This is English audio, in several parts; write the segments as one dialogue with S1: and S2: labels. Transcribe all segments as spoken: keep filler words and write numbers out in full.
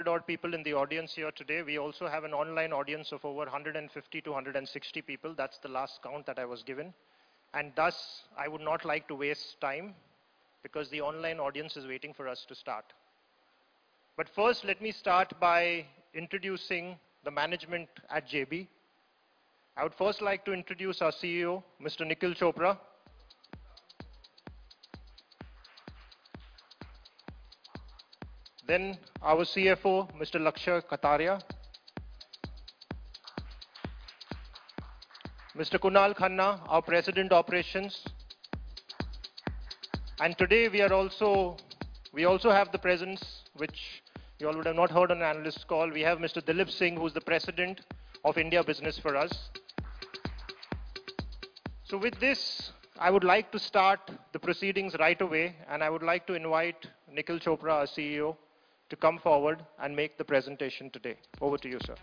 S1: odd people in the audience here today. We also have an online audience of over one hundred fifty to one hundred sixty people. That's the last count that I was given. And thus, I would not like to waste time because the online audience is waiting for us to start. But first, let me start by introducing the management at J B. I would first like to introduce our C E O, Mister Nikhil Chopra. Then our C F O, Mister Lakshya Kataria. Mister Kunal Khanna, our President Operations. And today we are also, we also have the presence, which you all would have not heard on an analyst call. We have Mister Dilip Singh, who's the President of India Business for us. So with this, I would like to start the proceedings right away, and I would like to invite Nikhil Chopra, our C E O, to come forward and make the presentation today. Over to you, sir.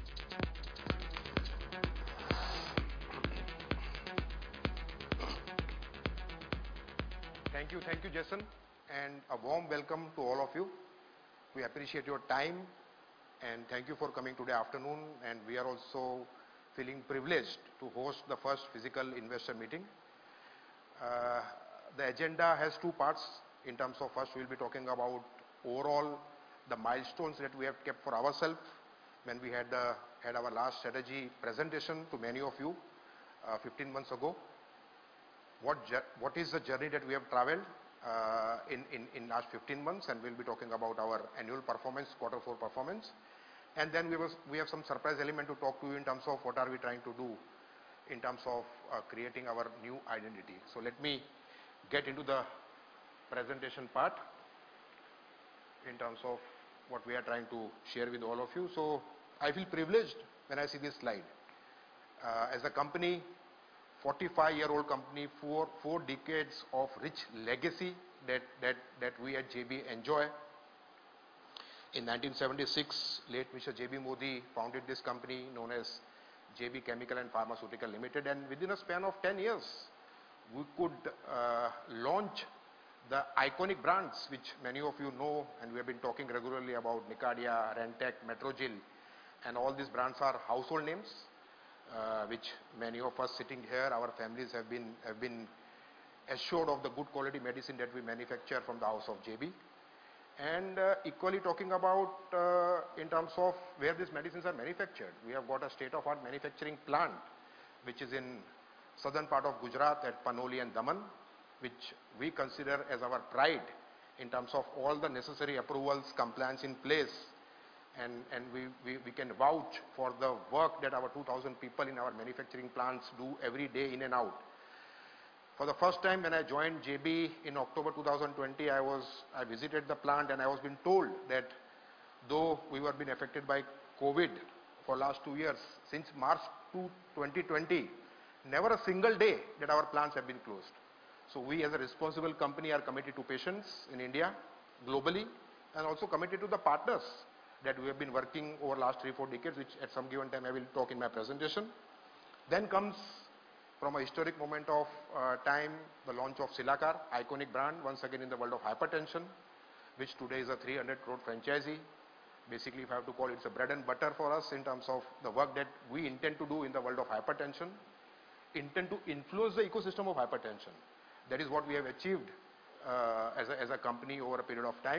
S2: Thank you, thank you, Jason, and a warm welcome to all of you. We appreciate your time, and thank you for coming today afternoon, and we are also feeling privileged to host the first physical investor meeting. Uh, the agenda has two parts. In terms of first, we'll be talking about overall the milestones that we have kept for ourselves when we had, the, had our last strategy presentation to many of you uh, fifteen months ago. What, what is the journey that we have traveled uh, in, in, in last fifteen months, and we'll be talking about our annual performance, quarter four performance. And then we, was, we have some surprise element to talk to you in terms of what are we trying to do in terms of uh, creating our new identity. So let me get into the presentation part in terms of what we are trying to share with all of you. So I feel privileged when I see this slide. Uh, as a company, forty-five year old company, four, four decades of rich legacy that, that, that we at J B enjoy. In nineteen seventy-six, late Mister J B Modi founded this company known as J B Chemical and Pharmaceutical Limited, and within a span of ten years, we could uh, launch the iconic brands which many of you know, and we have been talking regularly about Nicardia, Rentec, Metrogyl, and all these brands are household names, uh, which many of us sitting here, our families have been, have been assured of the good quality medicine that we manufacture from the house of J B. And uh, equally talking about uh, in terms of where these medicines are manufactured. We have got a state-of-art manufacturing plant which is in southern part of Gujarat at Panoli and Daman, which we consider as our pride in terms of all the necessary approvals, compliance in place, and, and we, we, we can vouch for the work that our two thousand people in our manufacturing plants do every day in and out. For the first time when I joined J B in October two thousand twenty, I, was, I visited the plant and I was being told that though we were being affected by COVID for last two years, since March twenty twenty, never a single day that our plants have been closed. So we as a responsible company are committed to patients in India, globally, and also committed to the partners that we have been working over last three, four decades, which at some given time I will talk in my presentation. Then comes, from a historic moment of uh, time, the launch of Cilacar, iconic brand, once again in the world of hypertension, which today is a three hundred crore franchisee. Basically, if I have to call it, it's a bread and butter for us in terms of the work that we intend to do in the world of hypertension, intend to influence the ecosystem of hypertension. That is what we have achieved uh, as, a, as a company over a period of time.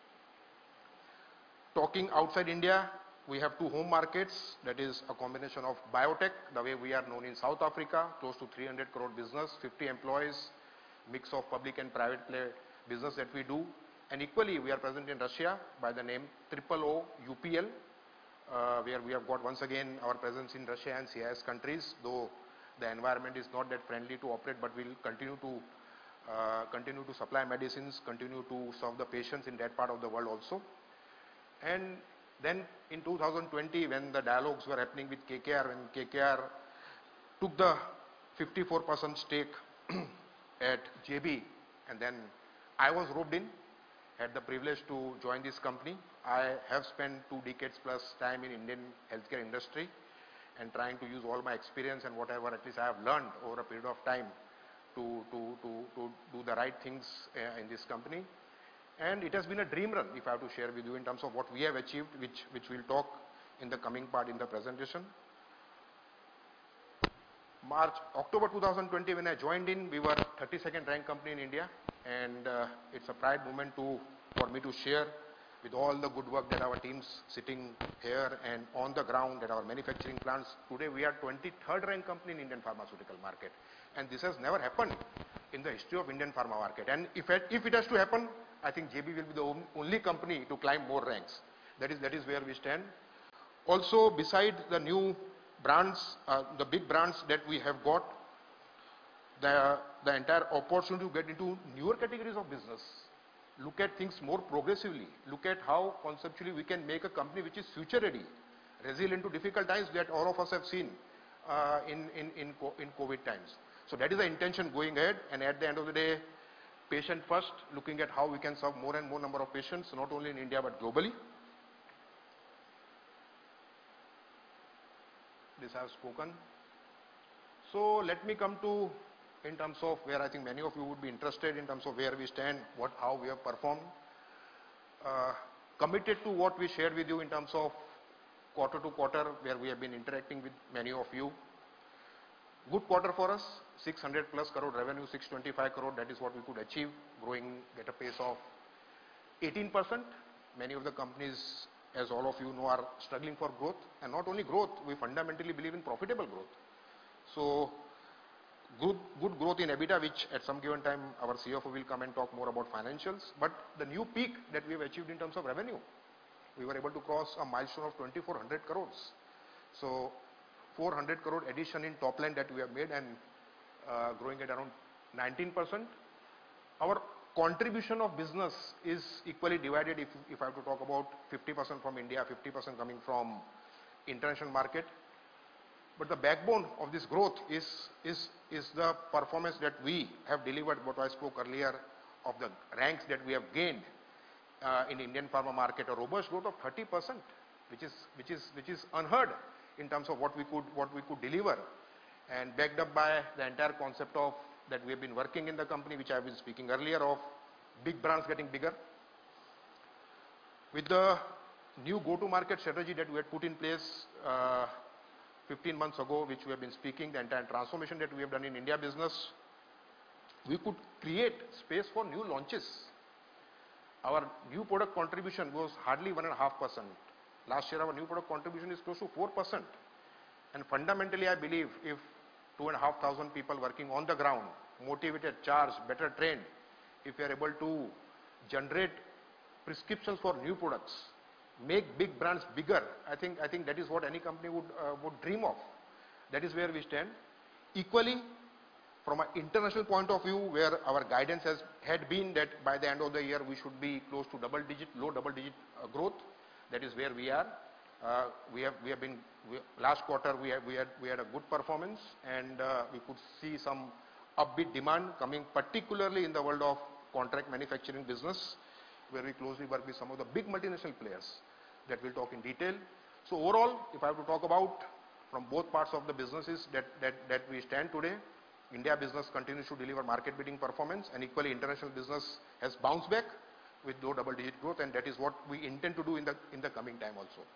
S2: Talking outside India, we have two home markets, that is a combination of biotech, the way we are known in South Africa, close to three hundred crore business, fifty employees, mix of public and private play business that we do. And equally, we are present in Russia by the name Triple O U P L, uh, where we have got once again our presence in Russia and C I S countries, though the environment is not that friendly to operate, but we'll continue to uh, continue to supply medicines, continue to serve the patients in that part of the world also. And then in two thousand twenty, when the dialogues were happening with K K R, when K K R took the fifty-four percent stake at J B, and then I was roped in, had the privilege to join this company. I have spent two decades plus time in Indian healthcare industry and trying to use all my experience and whatever at least I have learned over a period of time to, to, to, to do the right things uh, in this company. And it has been a dream run, if I have to share with you, in terms of what we have achieved, which, which we'll talk in the coming part in the presentation. March, October two thousand twenty, when I joined in, we were thirty-second ranked company in India, and uh, it's a pride moment to, for me to share with all the good work that our teams sitting here and on the ground at our manufacturing plants. Today we are twenty-third ranked company in Indian pharmaceutical market, and this has never happened in the history of Indian pharma market. And if it, if it has to happen, I think J B will be the only company to climb more ranks. That is, that is where we stand. Also, beside the new brands, uh, the big brands that we have got, the, the entire opportunity to get into newer categories of business, look at things more progressively, look at how conceptually we can make a company which is future ready, resilient to difficult times that all of us have seen uh, in, in, in, in COVID times. So that is the intention going ahead, and at the end of the day, patient first, looking at how we can serve more and more number of patients, not only in India but globally. This I have spoken. So let me come to, in terms of where I think many of you would be interested, in terms of where we stand, what, how we have performed. Uh, committed to what we shared with you in terms of quarter to quarter, where we have been interacting with many of you. Good quarter for us, six hundred plus crore revenue, six twenty-five crore, that is what we could achieve, growing at a pace of eighteen percent. Many of the companies, as all of you know, are struggling for growth, and not only growth, we fundamentally believe in profitable growth. So, good, good growth in EBITDA, which at some given time our C F O will come and talk more about financials, but the new peak that we have achieved in terms of revenue, we were able to cross a milestone of twenty-four hundred crores. So, four hundred crore addition in top line that we have made, and uh, growing at around nineteen percent. Our contribution of business is equally divided, if, if I have to talk about fifty percent from India, fifty percent coming from international market. But the backbone of this growth is, is, is the performance that we have delivered, what I spoke earlier of the ranks that we have gained uh, in Indian pharma market, a robust growth of thirty percent, which is, which is, which is unheard in terms of what we could, what we could deliver, and backed up by the entire concept of that we have been working in the company, which I have been speaking earlier of, big brands getting bigger. With the new go-to-market strategy that we had put in place uh, fifteen months ago, which we have been speaking, the entire transformation that we have done in India business, we could create space for new launches. Our new product contribution was hardly one point five percent. Last year, our new product contribution is close to four percent. And fundamentally, I believe if two and a half thousand people working on the ground, motivated, charged, better trained, if we are able to generate prescriptions for new products, make big brands bigger, I think, I think that is what any company would, uh, would dream of. That is where we stand. Equally, from an international point of view, where our guidance has had been that by the end of the year, we should be close to double digit, low double digit uh, growth. That is where we are. Uh, we have we have been we, last quarter we have, we had we had a good performance, and uh, we could see some upbeat demand coming, particularly in the world of contract manufacturing business, where we closely work with some of the big multinational players that we'll talk in detail. So overall, if I have to talk about from both parts of the businesses that that that we stand today, India business continues to deliver market beating performance, and equally international business has bounced back with low double digit growth, and that is what we intend to do in the in the coming time also.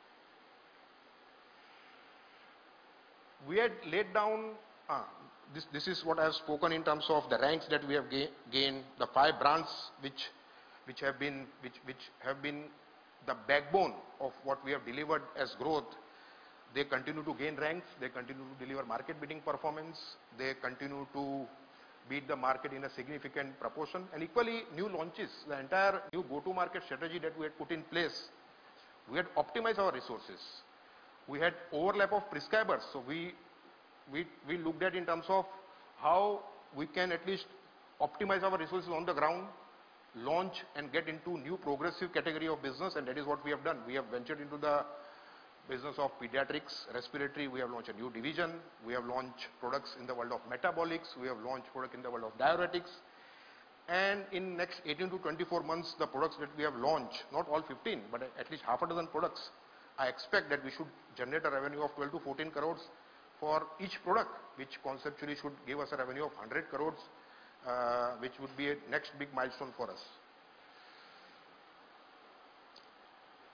S2: We had laid down, uh, this, this is what I have spoken in terms of the ranks that we have ga gained, the five brands which, which, have been, which, which have been the backbone of what we have delivered as growth. They continue to gain ranks, they continue to deliver market beating performance, they continue to beat the market in a significant proportion, and equally new launches, the entire new go-to-market strategy that we had put in place, we had optimized our resources. We had overlap of prescribers, so we, we, we looked at in terms of how we can at least optimize our resources on the ground, launch and get into new progressive category of business, and that is what we have done. We have ventured into the business of pediatrics, respiratory. We have launched a new division. We have launched products in the world of metabolics. We have launched products in the world of diuretics. And in next eighteen to twenty-four months, the products that we have launched, not all fifteen, but at least half a dozen products, I expect that we should generate a revenue of twelve to fourteen crores for each product, which conceptually should give us a revenue of one hundred crores, uh, which would be a next big milestone for us.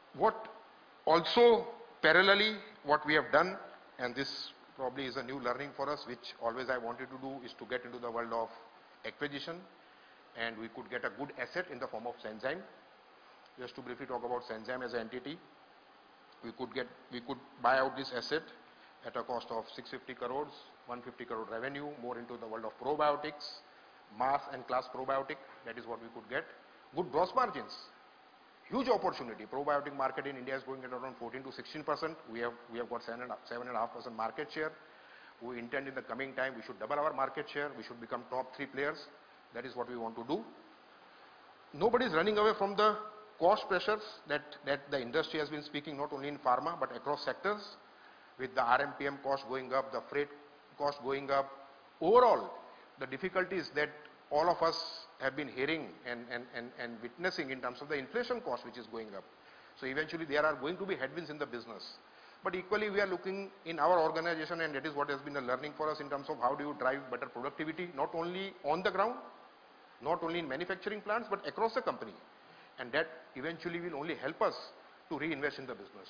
S2: What also parallelly, what we have done, and this probably is a new learning for us, which always I wanted to do, is to get into the world of acquisition, and we could get a good asset in the form of Senzyme. Just to briefly talk about Senzyme as an entity, we could get, we could buy out this asset at a cost of six hundred fifty crores, one hundred fifty crore revenue, more into the world of probiotics, mass and class probiotic. That is what we could get. Good gross margins. Huge opportunity. Probiotic market in India is going at around fourteen to sixteen percent. We have, we have got seven point five percent market share. We intend in the coming time we should double our market share. We should become top three players. That is what we want to do. Nobody is running away from the cost pressures that, that the industry has been speaking, not only in pharma but across sectors, with the R M P M cost going up, the freight cost going up. Overall, the difficulties that all of us have been hearing and, and, and, and witnessing in terms of the inflation cost which is going up. So eventually there are going to be headwinds in the business. But equally we are looking in our organization, and that is what has been a learning for us in terms of how do you drive better productivity, not only on the ground, not only in manufacturing plants, but across the company. And that eventually will only help us to reinvest in the business.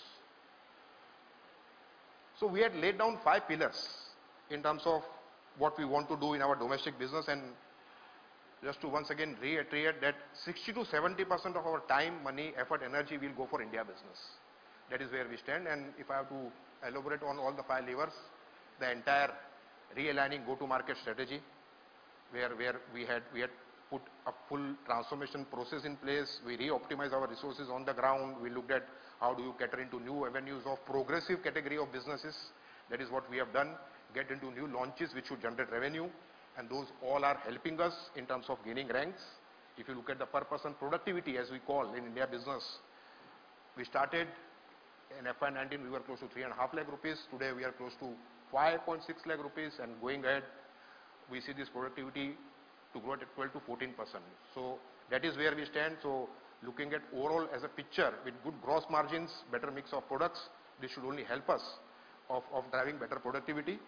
S2: So we had laid down five pillars in terms of what we want to do in our domestic business, and just to once again reiterate that sixty to seventy percent of our time, money, effort, energy will go for India business. That is where we stand. And if I have to elaborate on all the five levers, the entire realigning go-to-market strategy, where, where we had, we had put a full transformation process in place. We re-optimized our resources on the ground. We looked at how do you cater into new avenues of progressive category of businesses. That is what we have done. Get into new launches which should generate revenue. And those all are helping us in terms of gaining ranks. If you look at the per person productivity, as we call in India business, we started in F Y nineteen, we were close to three and a half lakh rupees. Today we are close to five point six lakh rupees, and going ahead, we see this productivity to grow at twelve to fourteen percent. So that is where we stand. So looking at overall as a picture with good gross margins, better mix of products, this should only help us of, of driving better productivity.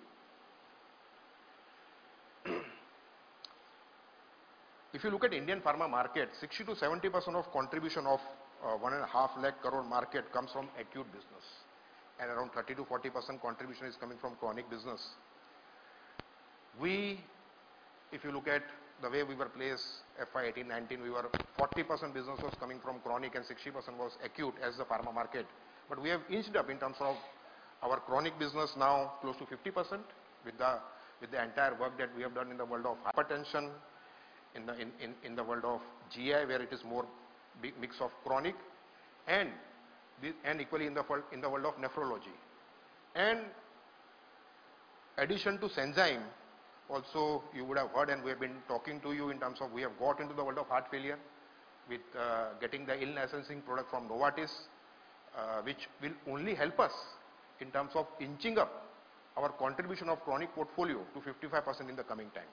S2: If you look at Indian pharma market, sixty to seventy percent of contribution of uh, one and a half lakh crore market comes from acute business, and around thirty to forty percent contribution is coming from chronic business. We, if you look at the way we were placed, F Y eighteen nineteen, we were forty percent business was coming from chronic and sixty percent was acute as the pharma market. But we have inched up in terms of our chronic business now close to fifty percent with the, with the entire work that we have done in the world of hypertension, in the, in, in, in the world of G I, where it is more big mix of chronic, and, and equally in the, in the world of nephrology. And addition to Senzyme, also you would have heard, and we have been talking to you in terms of we have got into the world of heart failure with uh, getting the in-licensing product from Novartis, uh, which will only help us in terms of inching up our contribution of chronic portfolio to fifty-five percent in the coming time.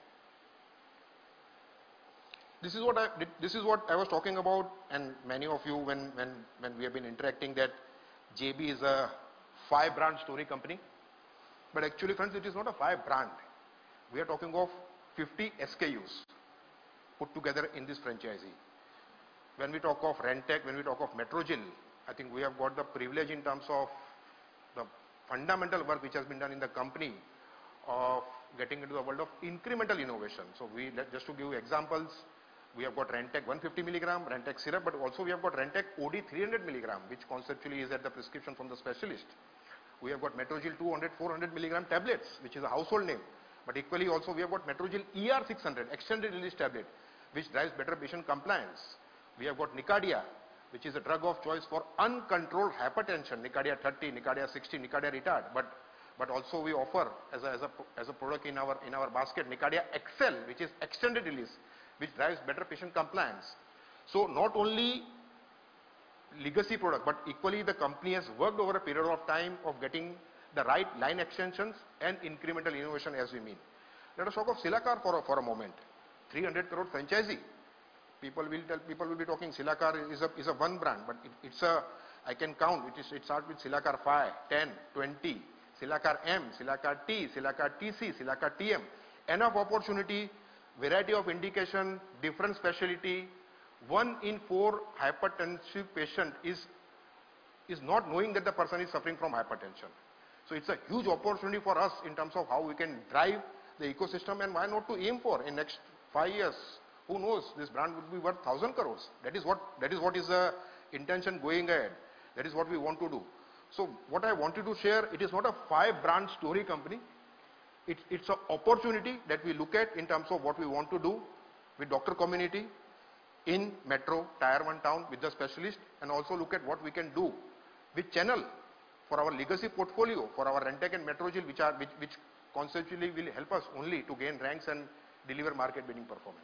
S2: This is what I, this is what I was talking about, and many of you, when, when, when we have been interacting, that J B is a five brand story company. But actually, friends, it is not a five brand. We are talking of fifty S K Us put together in this franchisee. When we talk of Rentec, when we talk of Metrogyl, I think we have got the privilege in terms of the fundamental work which has been done in the company of getting into the world of incremental innovation. So we, just to give you examples, we have got Rentec one hundred fifty milligram, Rentec syrup, but also we have got Rentec O D three hundred milligram, which conceptually is at the prescription from the specialist. We have got Metrogyl two hundred, four hundred milligram tablets, which is a household name. But equally also we have got Metrogyl E R six hundred, extended release tablet, which drives better patient compliance. We have got Nicardia, which is a drug of choice for uncontrolled hypertension, Nicardia thirty, Nicardia sixty, Nicardia retard. But, but also we offer as a, as, a, as a product in our, in our basket, Nicardia X L, which is extended release, which drives better patient compliance. So not only legacy product, but equally the company has worked over a period of time of getting the right line extensions and incremental innovation as we mean. Let us talk of Cilacar for a, for a moment. three hundred crore franchisee. People will tell, people will be talking Cilacar is a, is a one brand, but it, it's a, I can count, it, is, it starts with Cilacar five, ten, twenty, Cilacar M, Cilacar T, Cilacar T C, Cilacar T M. Enough opportunity, variety of indication, different specialty. One in four hypertensive patient is is not knowing that the person is suffering from hypertension. So it's a huge opportunity for us in terms of how we can drive the ecosystem, and why not to aim for in next five years. Who knows, this brand would be worth one thousand crores. That is what, that is what is the intention going ahead. That is what we want to do. So what I wanted to share, it is not a five brand story company. It, it's an opportunity that we look at in terms of what we want to do with doctor community in metro, tier one town with the specialist, and also look at what we can do with channel for our legacy portfolio, for our Rentec and Metrogyl, which are, which, which conceptually will help us only to gain ranks and deliver market winning performance.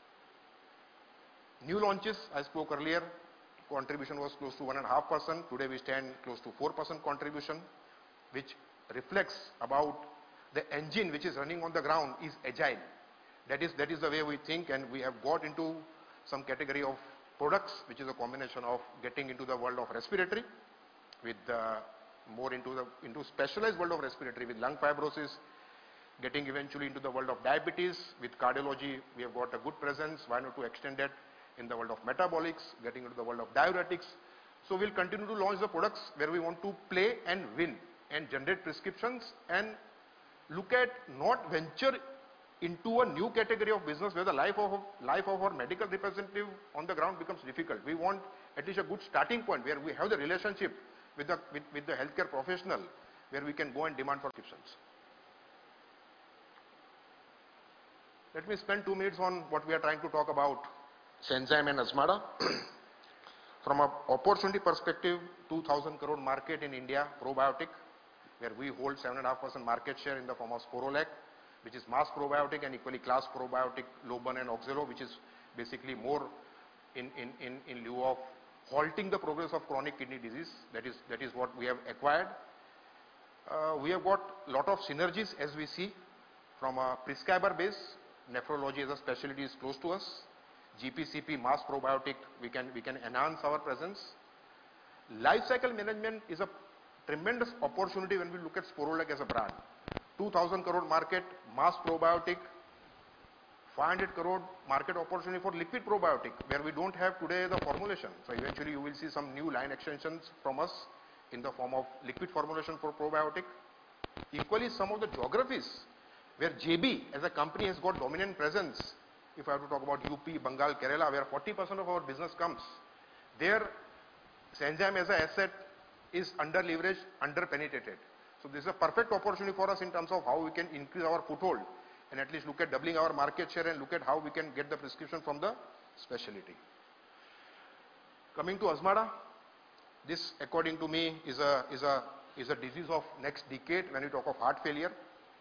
S2: New launches, I spoke earlier, contribution was close to one and a half percent. Today we stand close to four percent contribution, which reflects about the engine which is running on the ground is agile. That is, that is the way we think, and we have got into some category of products, which is a combination of getting into the world of respiratory, with uh, more into the into specialized world of respiratory with lung fibrosis, getting eventually into the world of diabetes. With cardiology, we have got a good presence. Why not to extend that in the world of metabolics, getting into the world of diuretics. So we'll continue to launch the products where we want to play and win and generate prescriptions, and look at not venture into a new category of business where the life of, life of our medical representative on the ground becomes difficult. We want at least a good starting point where we have the relationship with the, with, with the healthcare professional, where we can go and demand for prescriptions. Let me spend two minutes on what we are trying to talk about, Sanzyme and Azmarda. From an opportunity perspective, two thousand crore market in India, probiotic, where we hold seven point five percent market share in the form of Sporolac, which is mass probiotic, and equally class probiotic, Loban and Oxalo, which is basically more in, in, in, in lieu of halting the progress of chronic kidney disease. That is, that is what we have acquired. Uh, we have got a lot of synergies as we see from a prescriber base. Nephrology as a specialty is close to us. G P C P, mass probiotic, we can, we can enhance our presence. Life cycle management is a tremendous opportunity when we look at Sporolac as a brand. two thousand crore market, mass probiotic, five hundred crore market opportunity for liquid probiotic, where we don't have today the formulation. So eventually you will see some new line extensions from us in the form of liquid formulation for probiotic. Equally, some of the geographies where J B as a company has got dominant presence. If I have to talk about U P, Bengal, Kerala, where forty percent of our business comes, there Sanzyme as an asset is under leveraged, under penetrated. So this is a perfect opportunity for us in terms of how we can increase our foothold and at least look at doubling our market share and look at how we can get the prescription from the specialty. Coming to Azmarda, this according to me is a, is a, is a disease of next decade when we talk of heart failure.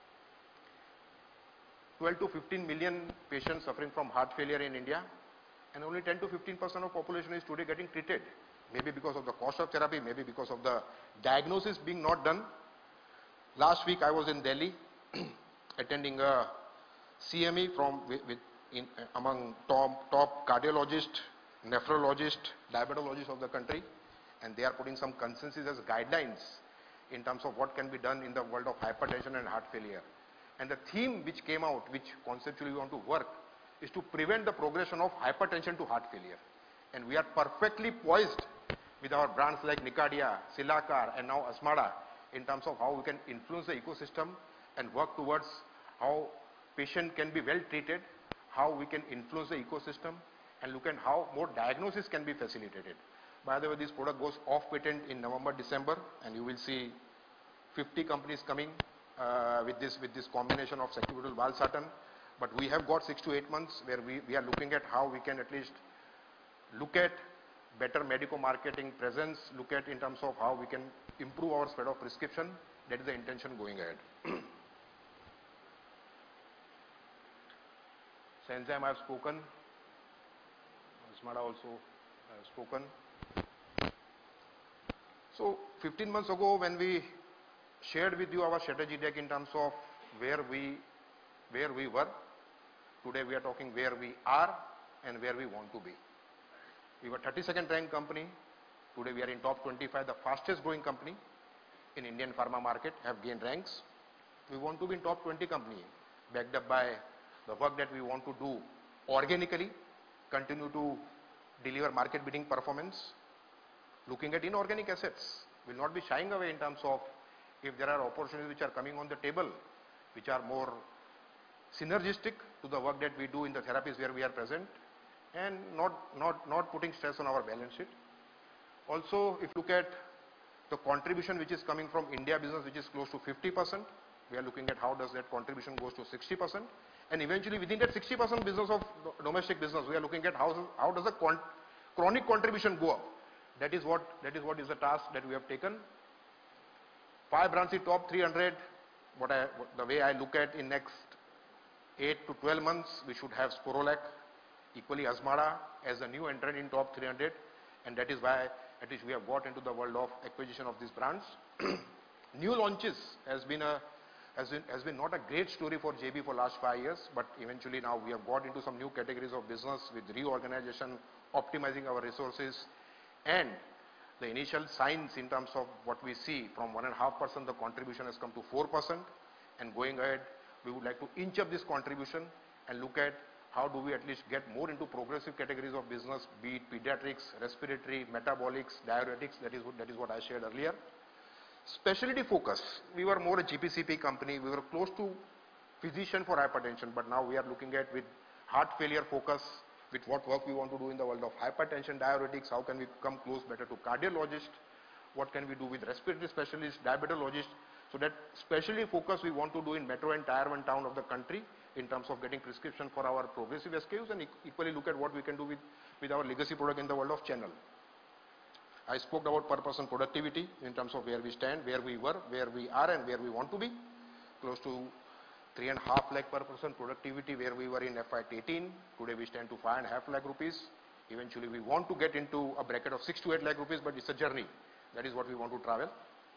S2: twelve to fifteen million patients suffering from heart failure in India, and only ten to fifteen percent of population is today getting treated. Maybe because of the cost of therapy, maybe because of the diagnosis being not done. Last week I was in Delhi attending a C M E from with, with in, uh, among top, top cardiologists, nephrologists, diabetologists of the country, and they are putting some consensus as guidelines in terms of what can be done in the world of hypertension and heart failure. And the theme which came out, which conceptually we want to work, is to prevent the progression of hypertension to heart failure. And we are perfectly poised with our brands like Nicardia, Cilacar, and now Azmarda in terms of how we can influence the ecosystem and work towards how patient can be well treated, how we can influence the ecosystem, and look at how more diagnosis can be facilitated. By the way, this product goes off patent in November, December, and you will see fifty companies coming uh, with this with this combination of sacubitril valsartan. But we have got six to eight months where we, we are looking at how we can at least look at better medical marketing presence, look at in terms of how we can improve our spread of prescription. That is the intention going ahead. Sanzyme I have spoken. Azmarda also I have spoken. So fifteen months ago when we shared with you our strategy deck in terms of where we, where we were, today we are talking where we are and where we want to be. We were thirty-second ranked company. Today we are in top twenty-five, the fastest growing company in Indian pharma market, have gained ranks. We want to be in top twenty company, backed up by the work that we want to do organically, continue to deliver market beating performance. looking at inorganic assets. We'll not be shying away in terms of if there are opportunities which are coming on the table, which are more synergistic to the work that we do in the therapies where we are present, and not, not, not putting stress on our balance sheet. Also, if you look at the contribution which is coming from India business, which is close to fifty percent, we are looking at how does that contribution goes to sixty percent. And eventually within that sixty percent business of domestic business, we are looking at how, how does the con chronic contribution go up. That is what, that is what is the task that we have taken. Five branches, top three hundred, what I, what, the way I look at in next eight to twelve months, we should have Sporolac, equally Azmarda as a new entrant in top three hundred, and that is why at least we have got into the world of acquisition of these brands. New launches has been a has been, has been not a great story for J B for last five years, but eventually now we have got into some new categories of business with reorganization, optimizing our resources, and the initial signs in terms of what we see from one and a half percent, the contribution has come to four percent, and going ahead, we would like to inch up this contribution and look at how do we at least get more into progressive categories of business, be it pediatrics, respiratory, metabolics, diuretics, that is what, that is what I shared earlier. Specialty focus, we were more a G P C P company, we were close to physician for hypertension, but now we are looking at with heart failure focus, with what work we want to do in the world of hypertension, diuretics, how can we come close better to cardiologist, what can we do with respiratory specialist, diabetologist. So that specialty focus we want to do in metro and tier one town of the country in terms of getting prescription for our progressive S K Us, and equally look at what we can do with, with our legacy product in the world of channel. I spoke about purpose and productivity in terms of where we stand, where we were, where we are, and where we want to be. Close to three and a half lakh per person productivity where we were in F Y eighteen. Today we stand to five and a half lakh rupees. Eventually we want to get into a bracket of six to eight lakh rupees, but it's a journey. That is what we want to travel.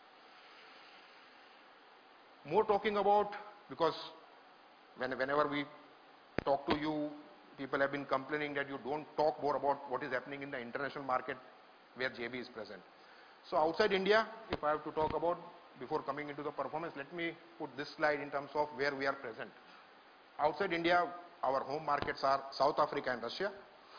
S2: More talking about, because when, whenever we talk to you, people have been complaining that you don't talk more about what is happening in the international market where J B is present. So outside India, if I have to talk about, before coming into the performance, let me put this slide in terms of where we are present. Outside India, our home markets are South Africa and Russia.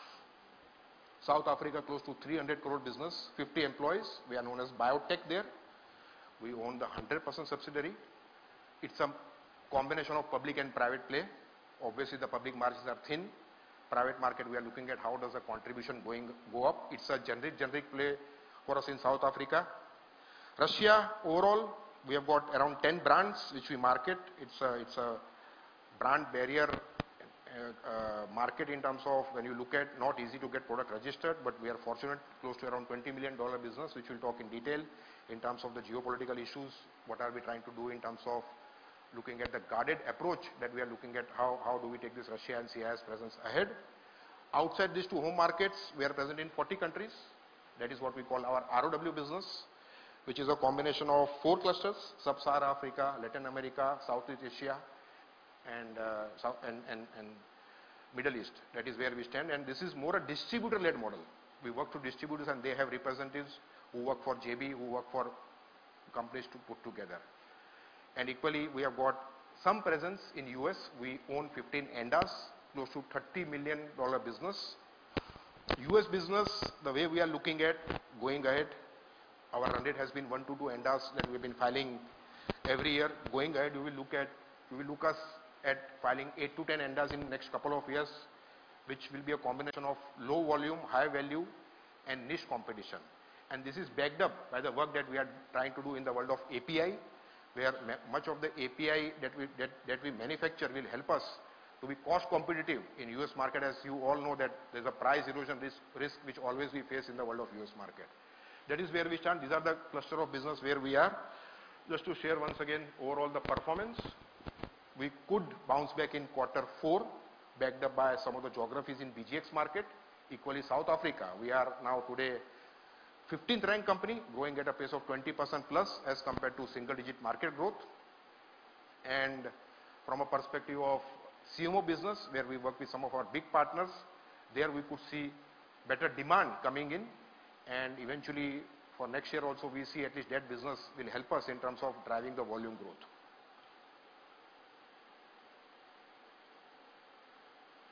S2: South Africa close to three hundred crore business, fifty employees. We are known as biotech there. We own the one hundred percent subsidiary. It's a combination of public and private play. Obviously the public margins are thin. Private market, we are looking at how does the contribution going go up. It's a generic generic play for us in South Africa. Russia, overall, we have got around ten brands which we market. It's a, it's a brand barrier uh, uh, market in terms of when you look at, not easy to get product registered, but we are fortunate, close to around twenty million dollar business, which we'll talk in detail in terms of the geopolitical issues. What are we trying to do in terms of looking at the guarded approach that we are looking at, how, how do we take this Russia and C I S presence ahead. Outside these two home markets, we are present in forty countries. That is what we call our R O W business, which is a combination of four clusters: Sub-Saharan Africa, Latin America, Southeast Asia, and, uh, South and, and, and Middle East. That is where we stand, and this is more a distributor-led model. We work through distributors, and they have representatives who work for J B, who work for companies to put together. And equally, we have got some presence in U S. We own fifteen A N D As, close to thirty million dollar business. U S business, the way we are looking at going ahead, our run rate has been one to two A N D As that we've been filing every year. Going ahead, we will look at, we will look us at filing eight to ten A N D As in the next couple of years, which will be a combination of low volume, high value, and niche competition. And this is backed up by the work that we are trying to do in the world of A P I, where much of the A P I that we, that, that we manufacture will help us to be cost competitive in U S market. As you all know that there's a price erosion risk, risk which always we face in the world of U S market. That is where we stand. These are the cluster of business where we are. Just to share once again overall the performance. We could bounce back in quarter four, backed up by some of the geographies in B G X market. Equally South Africa, we are now today fifteenth ranked company, growing at a pace of twenty percent plus as compared to single digit market growth. And from a perspective of C M O business, where we work with some of our big partners, there we could see better demand coming in, and eventually for next year also we see at least that business will help us in terms of driving the volume growth.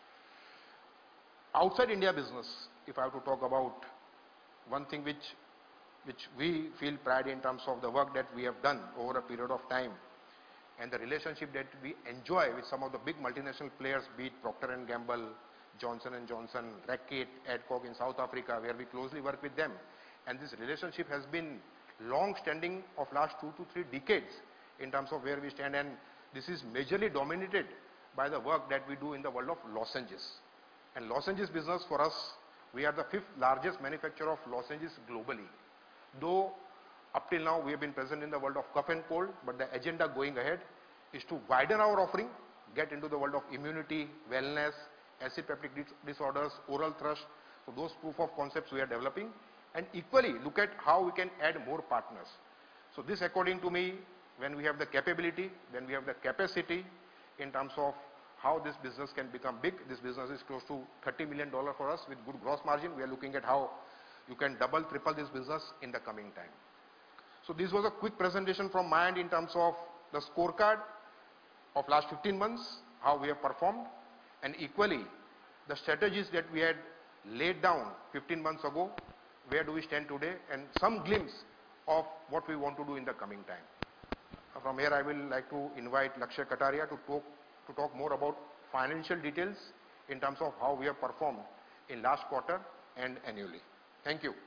S2: Outside India business, if I have to talk about one thing which which we feel pride in terms of the work that we have done over a period of time and the relationship that we enjoy with some of the big multinational players, be it Procter and Gamble, Johnson and Johnson, Reckitt, Adcock in South Africa, where we closely work with them. And this relationship has been long-standing of last two to three decades in terms of where we stand, and this is majorly dominated by the work that we do in the world of lozenges. And lozenges business for us, we are the fifth largest manufacturer of lozenges globally. Though up till now we have been present in the world of cough and cold, but the agenda going ahead is to widen our offering, get into the world of immunity, wellness, acid peptic dis disorders, oral thrush. So those proof of concepts we are developing, and equally look at how we can add more partners. So this, according to me, when we have the capability, then we have the capacity in terms of how this business can become big. This business is close to thirty million dollars for us with good gross margin. We are looking at how you can double, triple this business in the coming time. So this was a quick presentation from my end in terms of the scorecard of last fifteen months, how we have performed, and equally the strategies that we had laid down fifteen months ago, where do we stand today, and some glimpse of what we want to do in the coming time. From here, I will like to invite Lakshay Kataria to talk, to talk more about financial details in terms of how we have performed in last quarter and annually. Thank you.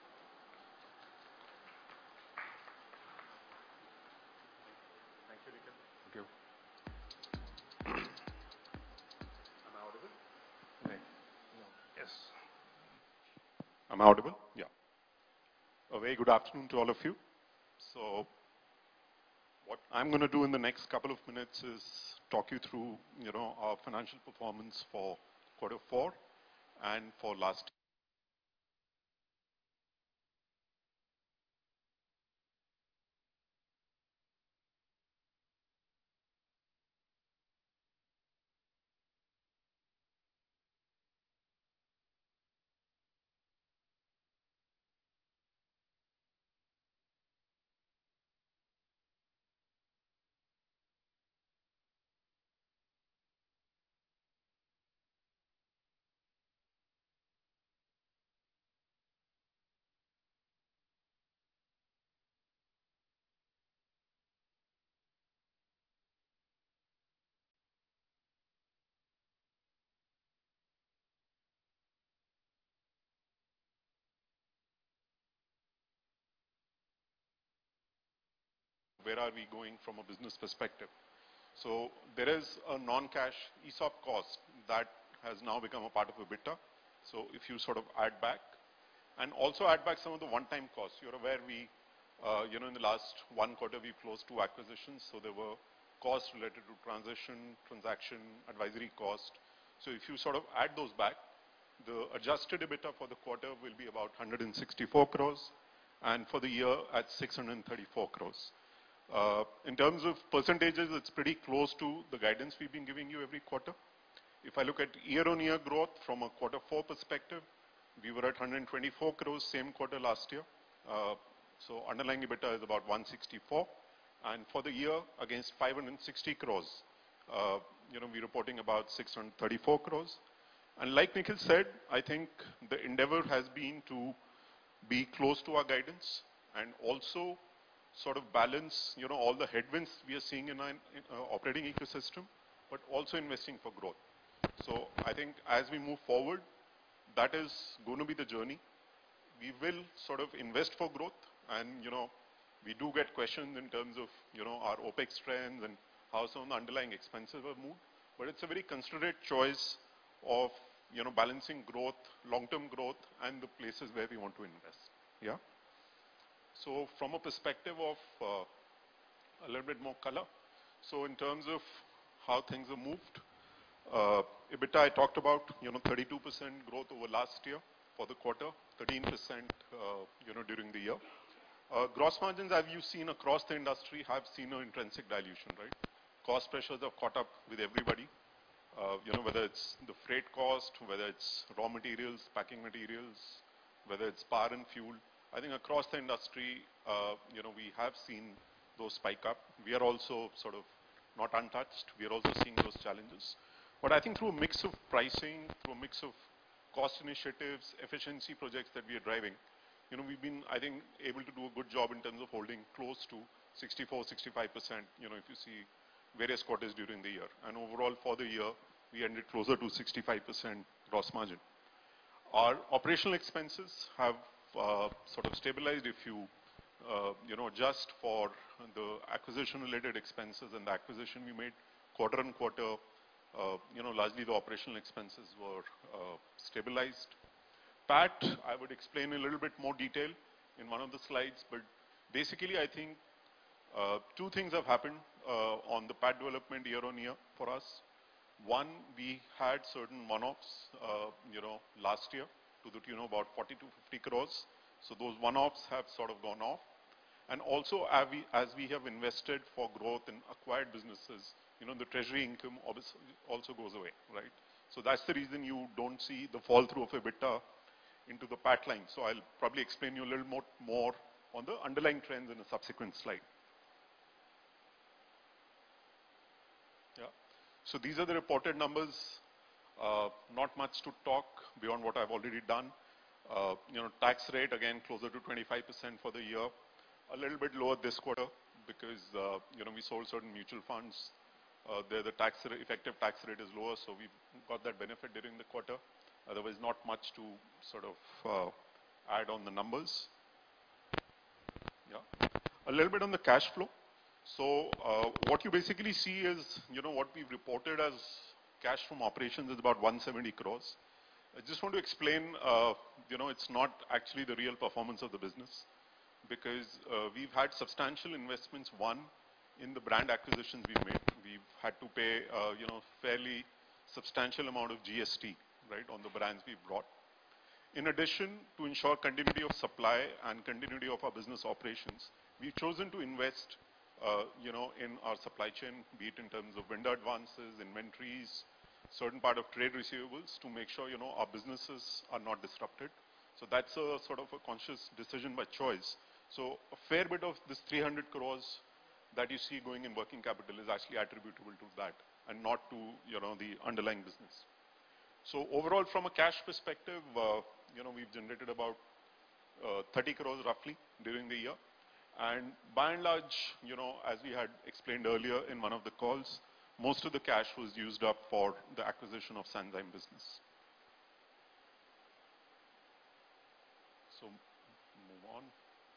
S3: Thank you, Nikhil.
S2: Thank you.
S3: Am I audible?
S2: No.
S3: Yes. Am I audible? Yeah. A very good afternoon to all of you. So, what I'm going to do in the next couple of minutes is talk you through, you know, our financial performance for quarter four and for last. Where are we going from a business perspective? So there is a non-cash E S O P cost that has now become a part of EBITDA. So if you sort of add back, and also add back some of the one-time costs. You're aware we, uh, you know, in the last one quarter we closed two acquisitions. So there were costs related to transition, transaction, advisory cost. So if you sort of add those back, the adjusted EBITDA for the quarter will be about one hundred sixty-four crores, and for the year at six hundred thirty-four crores. Uh, in terms of percentages, it's pretty close to the guidance we've been giving you every quarter. If I look at year-on-year growth from a quarter four perspective, we were at one hundred twenty-four crores same quarter last year. Uh, so underlying EBITDA is about one hundred sixty-four, and for the year against five hundred sixty crores, uh, you know, we're reporting about six hundred thirty-four crores. And like Nikhil said, I think the endeavor has been to be close to our guidance and also sort of balance, you know, all the headwinds we are seeing in our uh, operating ecosystem, but also investing for growth. So I think as we move forward, that is going to be the journey. We will sort of invest for growth, and, you know, we do get questions in terms of, you know, our OPEX trends and how some of the underlying expenses have moved, but it's a very considerate choice of, you know, balancing growth, long-term growth, and the places where we want to invest. Yeah. So from a perspective of uh, a little bit more color, so in terms of how things have moved, uh, EBITDA I talked about, you know, thirty-two percent growth over last year for the quarter, thirteen percent, uh, you know, during the year. Uh, gross margins, as you've seen across the industry, have seen an intrinsic dilution, right? Cost pressures have caught up with everybody. Uh, you know, whether it's the freight cost, whether it's raw materials, packing materials, whether it's power and fuel. I think across the industry, uh, you know, we have seen those spike up. We are also sort of not untouched. We are also seeing those challenges. But I think through a mix of pricing, through a mix of cost initiatives, efficiency projects that we are driving, you know, we've been, I think, able to do a good job in terms of holding close to sixty-four, sixty-five percent, you know, if you see various quarters during the year. And overall for the year, we ended closer to sixty-five percent gross margin. Our operational expenses have uh, sort of stabilized if you, uh, you know, adjust for the acquisition-related expenses and the acquisition we made quarter on quarter. Uh, you know, largely the operational expenses were uh, stabilized. P A T, I would explain in a little bit more detail in one of the slides, but basically I think uh, two things have happened uh, on the P A T development year on year for us. One, we had certain one-offs, uh, you know, last year to the tune of about forty to fifty crores. So those one-offs have sort of gone off. And also, as we, as we have invested for growth in acquired businesses, you know, the treasury income obviously also goes away, right? So that's the reason you don't see the fall through of EBITDA into the P A T line. So I'll probably explain you a little more, more on the underlying trends in a subsequent slide. Yeah. So these are the reported numbers. Uh, not much to talk beyond what I've already done. Uh, you know, tax rate, again, closer to twenty-five percent for the year. A little bit lower this quarter because, uh, you know, we sold certain mutual funds. Uh, there the tax rate, effective tax rate is lower, so we've got that benefit during the quarter. Otherwise, not much to sort of uh, add on the numbers. Yeah. A little bit on the cash flow. So uh, what you basically see is, you know, what we've reported as cash from operations is about one hundred seventy crores. I just want to explain, uh, you know, it's not actually the real performance of the business because uh, we've had substantial investments, one, in the brand acquisitions we've made. We've had to pay, uh, you know, fairly substantial amount of G S T, right, on the brands we've brought. In addition, to ensure continuity of supply and continuity of our business operations, we've chosen to invest, uh, you know, in our supply chain, be it in terms of vendor advances, inventories, certain part of trade receivables to make sure, you know, our businesses are not disrupted. So that's a sort of a conscious decision by choice. So a fair bit of this three hundred crores that you see going in working capital is actually attributable to that and not to, you know, the underlying business. So overall, from a cash perspective, uh, you know, we've generated about uh, thirty crores roughly during the year. And by and large, you know, as we had explained earlier in one of the calls, most of the cash was used up for the acquisition of Sanzyme business. So move on.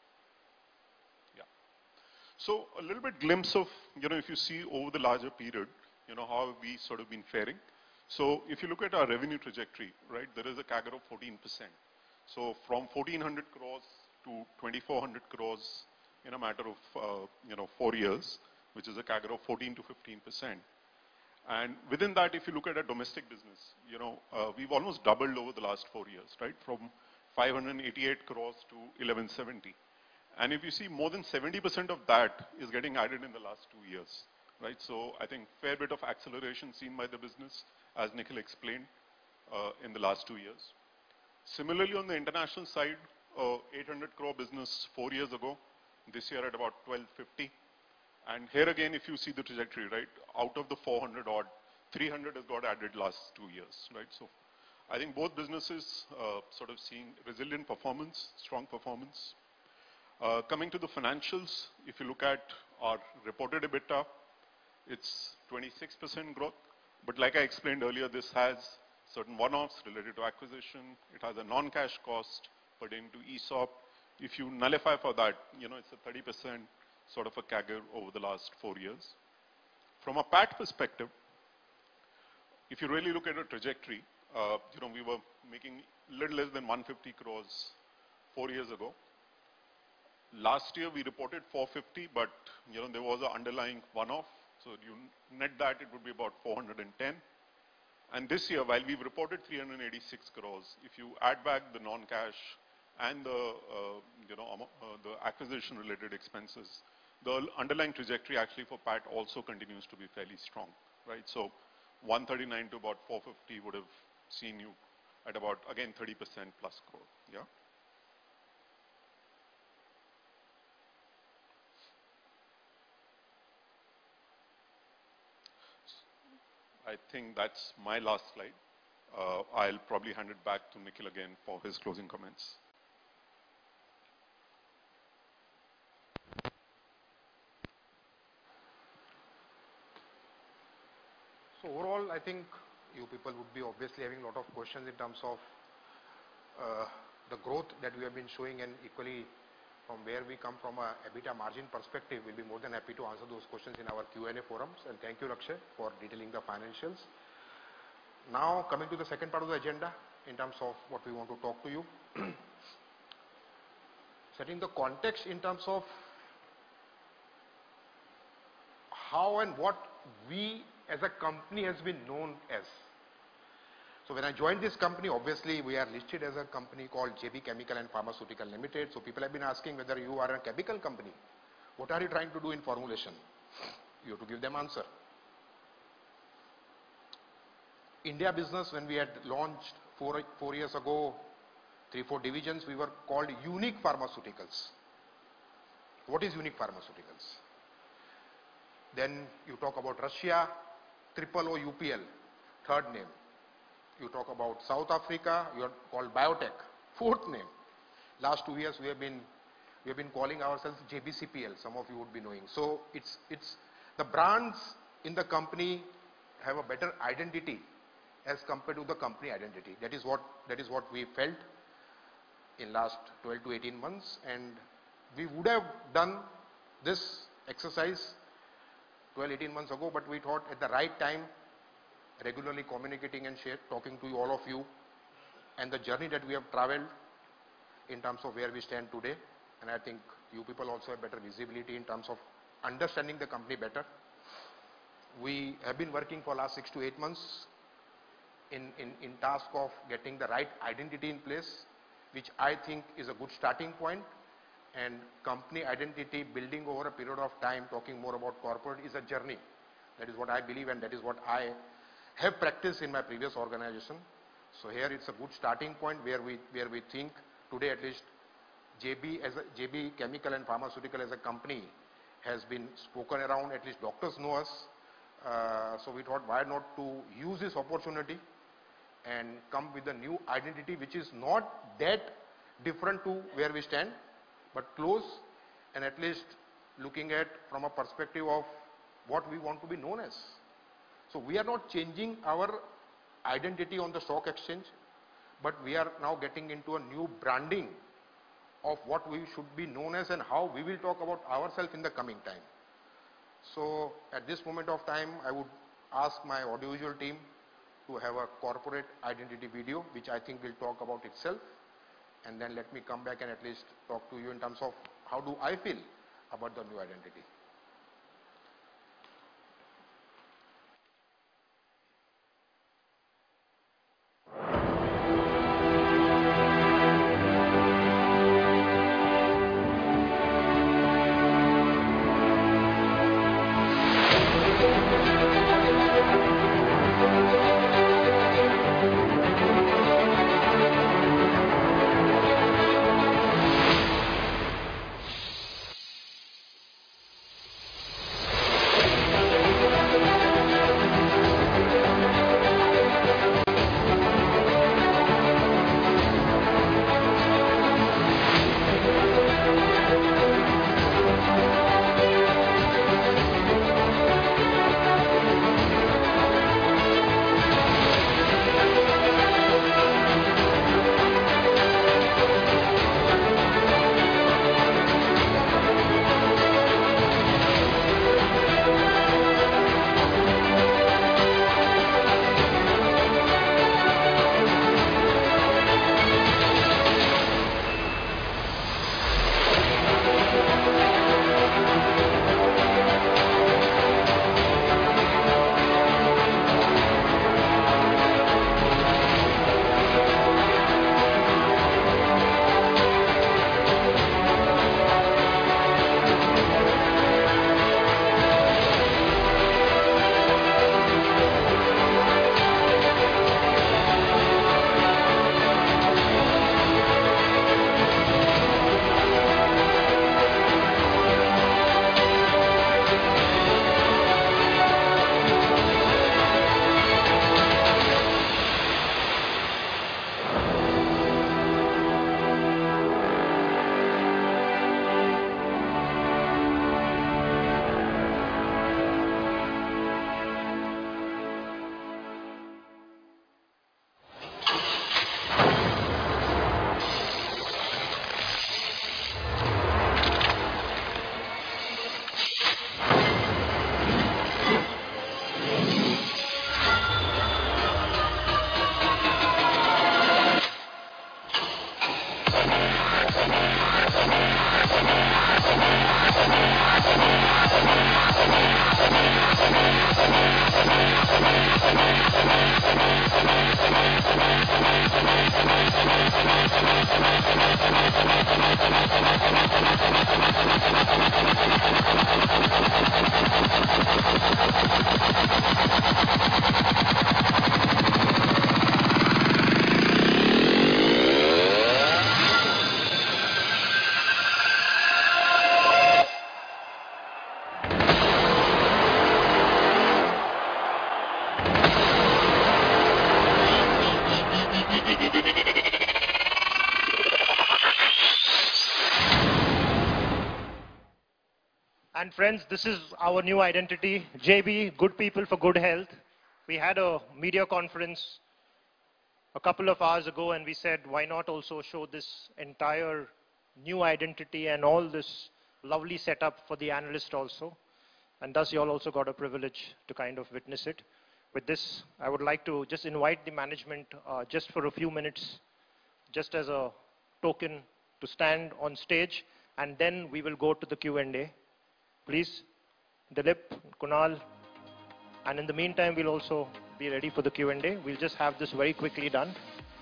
S3: Yeah. So a little bit glimpse of, you know, if you see over the larger period, you know, how have we sort of been faring. So if you look at our revenue trajectory, right, there is a C A G R of fourteen percent. So from fourteen hundred crores to twenty-four hundred crores in a matter of, uh, you know, four years, which is a C A G R of fourteen to fifteen percent. And within that, if you look at our domestic business, you know, uh, we've almost doubled over the last four years, right, from five hundred eighty-eight crores to eleven seventy. And if you see, more than seventy percent of that is getting added in the last two years, right? So I think fair bit of acceleration seen by the business, as Nikhil explained, uh, in the last two years. Similarly, on the international side, uh, eight hundred crore business four years ago, this year at about twelve fifty. And here again, if you see the trajectory, right, out of the four hundred odd, three hundred has got added last two years, right? So I think both businesses uh, sort of seeing resilient performance, strong performance. Uh, coming to the financials, if you look at our reported EBITDA, it's twenty-six percent growth. But like I explained earlier, this has certain one-offs related to acquisition. It has a non-cash cost pertaining to E S O P. If you nullify for that, you know, it's a thirty percent sort of a C A G R over the last four years. From a P A T perspective, if you really look at a trajectory, uh, you know, we were making little less than one hundred fifty crores four years ago. Last year we reported four hundred fifty, but you know, there was an underlying one-off. So you net that, it would be about four hundred ten. And this year, while we've reported three hundred eighty-six crores, if you add back the non-cash and the, uh, you know, uh, the acquisition-related expenses, the underlying trajectory actually for P A T also continues to be fairly strong, right? So one thirty-nine to about four fifty would have seen you at about, again, thirty percent plus growth, yeah? I think that's my last slide. Uh, I'll probably hand it back to Nikhil again for his closing comments.
S2: So overall, I think you people would be obviously having a lot of questions in terms of uh, the growth that we have been showing, and equally from where we come from a EBITDA margin perspective. We'll be more than happy to answer those questions in our Q and A forums. And thank you, Lakshay, for detailing the financials. Now, coming to the second part of the agenda, in terms of what we want to talk to you. Setting the context in terms of how and what we as a company has been known as. So when I joined this company, obviously we are listed as a company called J B Chemical and Pharmaceutical Limited. So people have been asking whether you are a chemical company. What are you trying to do in formulation? You have to give them answer. India business, when we had launched four, four years ago, three, four divisions, we were called Unique Pharmaceuticals. What is Unique Pharmaceuticals? Then you talk about Russia, triple O U P L, third name. You talk about South Africa, you are called Biotech, fourth name. Last two years we have been we have been calling ourselves J B C P L. Some of you would be knowing. So it's it's the brands in the company have a better identity as compared to the company identity. That is what that is what we felt in last twelve to eighteen months, and we would have done this exercise twelve, eighteen months ago, but we thought at the right time, regularly communicating and share, talking to you, all of you, and the journey that we have traveled in terms of where we stand today. And I think you people also have better visibility in terms of understanding the company better. We have been working for last six to eight months in, in, in task of getting the right identity in place, which I think is a good starting point. And company identity building over a period of time, talking more about corporate, is a journey. That is what I believe, and that is what I have practiced in my previous organization. So here it's a good starting point where we where we think today at least J B as a J B Chemical and Pharmaceutical as a company has been spoken around. At least doctors know us. Uh, so we thought, why not to use this opportunity and come with a new identity which is not that different to where we stand, but close, and at least looking at from a perspective of what we want to be known as. So we are not changing our identity on the stock exchange, but we are now getting into a new branding of what we should be known as and how we will talk about ourselves in the coming time. So at this moment of time, I would ask my audiovisual team to have a corporate identity video, which I think will talk about itself. And then let me come back and at least talk to you in terms of how do I feel about the new identity.
S1: And friends, this is our new identity, J B, Good People for Good Health. We had a media conference a couple of hours ago and we said, why not also show this entire new identity and all this lovely setup for the analyst also. And thus you all also got a privilege to kind of witness it. With this, I would like to just invite the management uh, just for a few minutes, just as a token to stand on stage, and then we will go to the Q and A. Please, Dilip, Kunal, and in the meantime, we'll also be ready for the Q and A. We'll just have this very quickly done.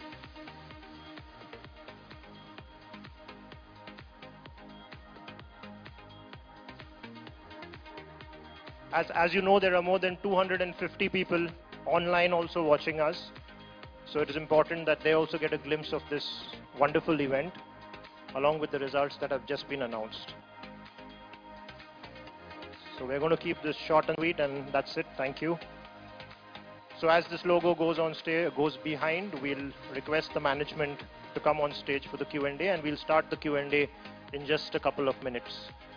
S1: As, as you know, there are more than two hundred fifty people online also watching us. So it is important that they also get a glimpse of this wonderful event, along with the results that have just been announced. So we're going to keep this short and sweet, and that's it. Thank you. So as this logo goes on stage, goes behind, we'll request the management to come on stage for the Q and A, and we'll start the Q and A in just a couple of minutes.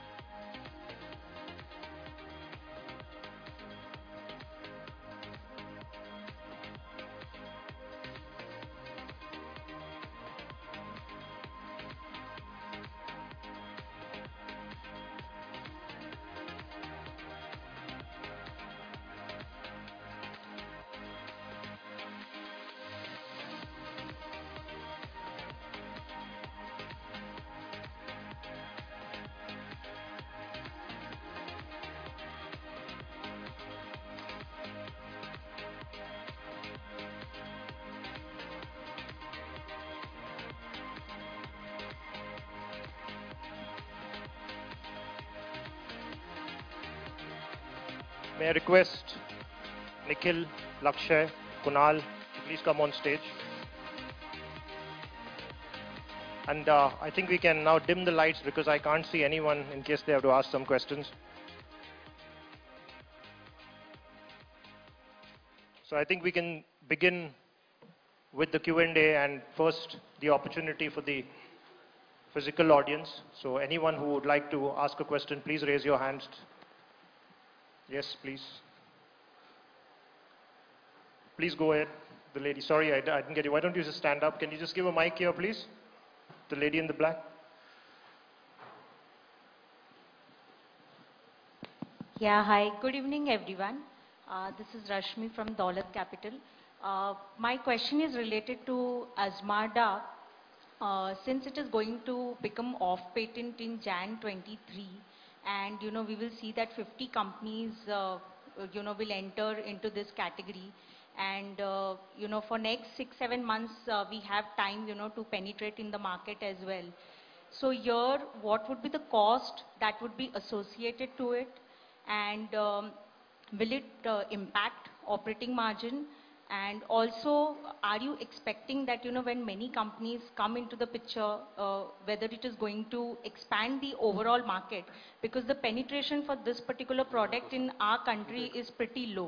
S1: May I request Nikhil, Lakshay, Kunal to please come on stage. And uh, I think we can now dim the lights because I can't see anyone in case they have to ask some questions. So I think we can begin with the Q and A, and first the opportunity for the physical audience. So anyone who would like to ask a question, please raise your hands. Yes, please. Please go ahead. The lady, sorry, I, I didn't get you. Why don't you just stand up? Can you just give a mic here, please? The lady in the black.
S4: Yeah, hi. Good evening, everyone. Uh, this is Rashmi from Daulat Capital. Uh, my question is related to Azmarda. Uh, since it is going to become off patent in January twenty-three, and you know we will see that fifty companies uh, you know will enter into this category, and uh, you know for next six seven months uh, we have time you know to penetrate in the market as well. So here, what would be the cost that would be associated to it, and um, will it uh, impact operating margin? And also, are you expecting that, you know, when many companies come into the picture, uh, whether it is going to expand the overall market? Because the penetration for this particular product in our country is pretty low.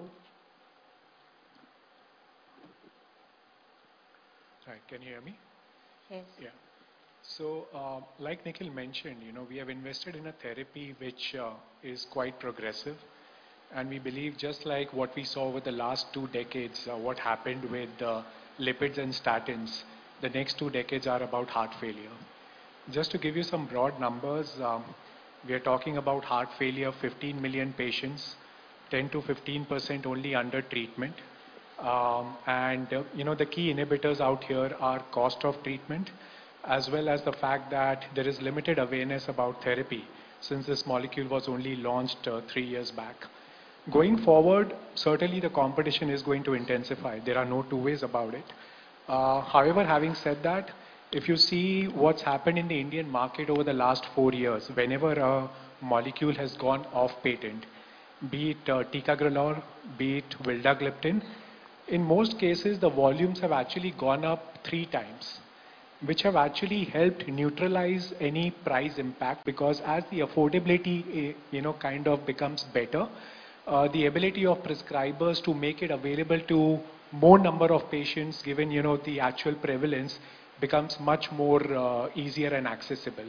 S5: Right, can you hear me?
S4: Yes.
S5: Yeah. So, uh, like Nikhil mentioned, you know, we have invested in a therapy which uh, is quite progressive. And we believe, just like what we saw over the last two decades, uh, what happened with uh, lipids and statins, the next two decades are about heart failure. Just to give you some broad numbers, um, we are talking about heart failure, fifteen million patients, ten to fifteen percent only under treatment. Um, and, uh, you know, the key inhibitors out here are cost of treatment, as well as the fact that there is limited awareness about therapy, since this molecule was only launched uh, three years back. Going forward, certainly the competition is going to intensify. There are no two ways about it. Uh, however, having said that, if you see what's happened in the Indian market over the last four years, whenever a molecule has gone off patent, be it uh, ticagrelor, be it vildagliptin, in most cases the volumes have actually gone up three times, which have actually helped neutralize any price impact, because as the affordability, you know, kind of becomes better, Uh, the ability of prescribers to make it available to more number of patients, given you know the actual prevalence, becomes much more uh, easier and accessible.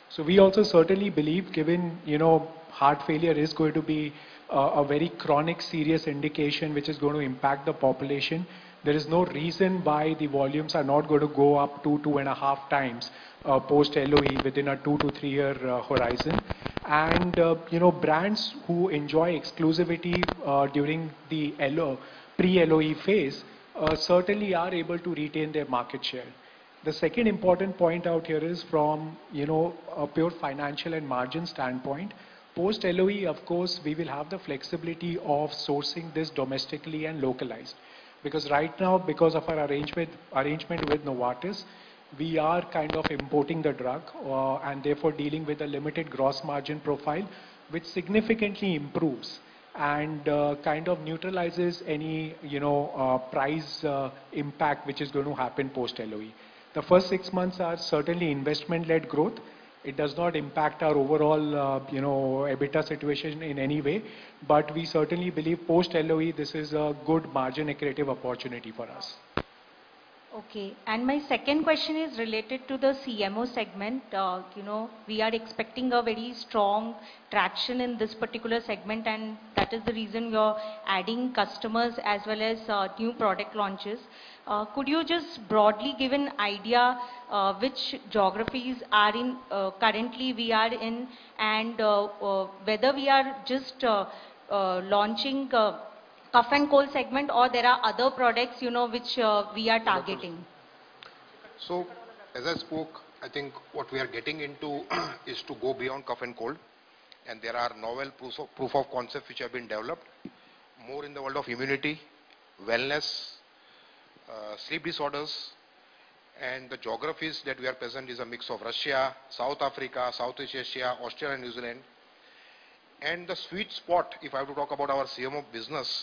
S5: So we also certainly believe, given, you know, heart failure is going to be uh, a very chronic, serious indication which is going to impact the population, there is no reason why the volumes are not going to go up to two and a half times uh, post L O E within a two to three year uh, horizon. And, uh, you know, brands who enjoy exclusivity uh, during the L O, pre-L O E phase uh, certainly are able to retain their market share. The second important point out here is from, you know, a pure financial and margin standpoint. Post L O E, of course, we will have the flexibility of sourcing this domestically and localized. Because right now, because of our arrangement, arrangement with Novartis, we are kind of importing the drug uh, and therefore dealing with a limited gross margin profile, which significantly improves and uh, kind of neutralizes any, you know, uh, price uh, impact which is going to happen post L O E. The first six months are certainly investment-led growth. It does not impact our overall, uh, you know, EBITDA situation in any way, but we certainly believe post-L O E, this is a good margin accretive opportunity for us.
S4: Okay. And my second question is related to the C M O segment. Uh, you know, we are expecting a very strong traction in this particular segment, and that is the reason you're adding customers as well as uh, new product launches. Uh, could you just broadly give an idea uh, which geographies are in uh, currently we are in, and uh, uh, whether we are just uh, uh, launching uh, cough and cold segment, or there are other products, you know, which uh, we are targeting?
S2: So, as I spoke, I think what we are getting into is to go beyond cough and cold. And there are novel proof of, proof of concept which have been developed, more in the world of immunity, wellness, uh, sleep disorders. And the geographies that we are present is a mix of Russia, South Africa, Southeast Asia, Australia and New Zealand. And the sweet spot, if I have to talk about our C M O business,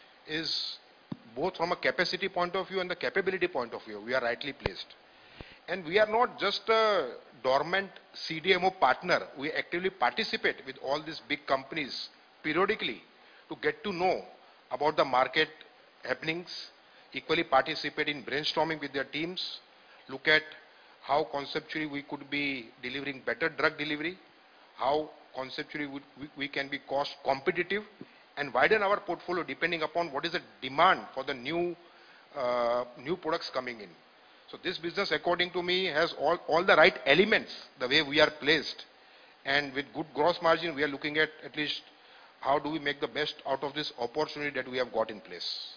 S2: is both from a capacity point of view and the capability point of view. We are rightly placed. And we are not just a dormant C D M O partner. We actively participate with all these big companies periodically to get to know about the market happenings, equally participate in brainstorming with their teams, look at how conceptually we could be delivering better drug delivery, how conceptually we, we, we can be cost competitive, and widen our portfolio depending upon what is the demand for the new, uh, new products coming in. So this business, according to me, has all, all the right elements, the way we are placed. And with good gross margin, we are looking at at least how do we make the best out of this opportunity that we have got in place.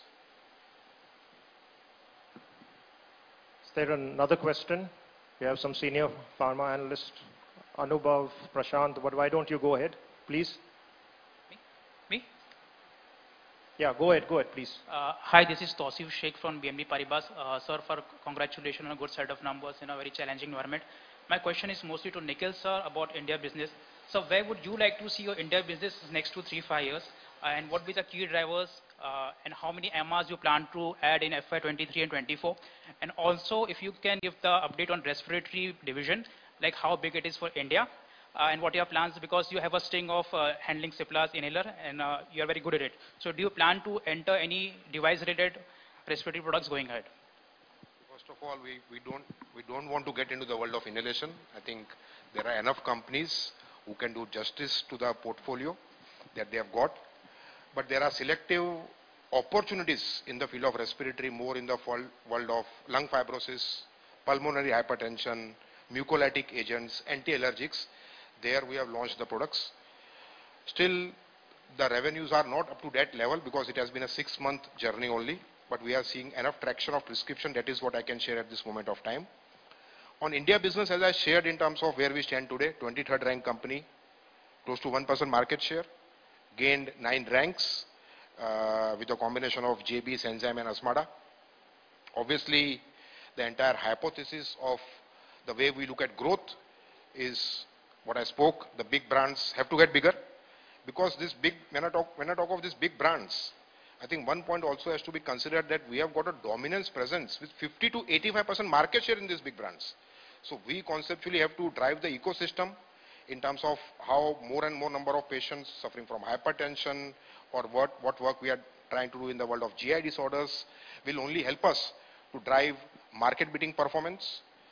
S1: Is there another question? We have some senior pharma analyst, Anubhav, Prashant. But why don't you go ahead, please?
S6: Me? Me?
S1: Yeah, go ahead, go ahead, please.
S6: Uh, hi, this is Tausif Sheikh from B N P Paribas. Uh, sir, for congratulations on a good set of numbers in a very challenging environment. My question is mostly to Nikhil, sir, about India business. So where would you like to see your India business next to three, five years? Uh, and what will be the key drivers uh, and how many M Rs you plan to add in F Y twenty-three and twenty-four? And also, if you can give the update on respiratory division, like how big it is for India, uh, and what are your plans, because you have a sting of uh, handling Cipla's inhaler and uh, you are very good at it. So do you plan to enter any device-related respiratory products going ahead?
S2: First of all, we, we, don't, we don't want to get into the world of inhalation. I think there are enough companies who can do justice to the portfolio that they have got. But there are selective opportunities in the field of respiratory, more in the world of lung fibrosis, pulmonary hypertension, mucolytic agents, anti-allergics. There we have launched the products. Still, the revenues are not up to that level because it has been a six-month journey only. But we are seeing enough traction of prescription. That is what I can share at this moment of time. On India business, as I shared in terms of where we stand today, twenty-third ranked company, close to one percent market share, gained nine ranks uh, with a combination of J B, Sanzyme and Azmarda. Obviously, the entire hypothesis of the way we look at growth is what I spoke. The big brands have to get bigger because this big, when I talk, when I talk of these big brands, I think one point also has to be considered that we have got a dominance presence with fifty to eighty-five percent market share in these big brands. So we conceptually have to drive the ecosystem in terms of how more and more number of patients suffering from hypertension or what, what work we are trying to do in the world of G I disorders will only help us to drive market-beating performance.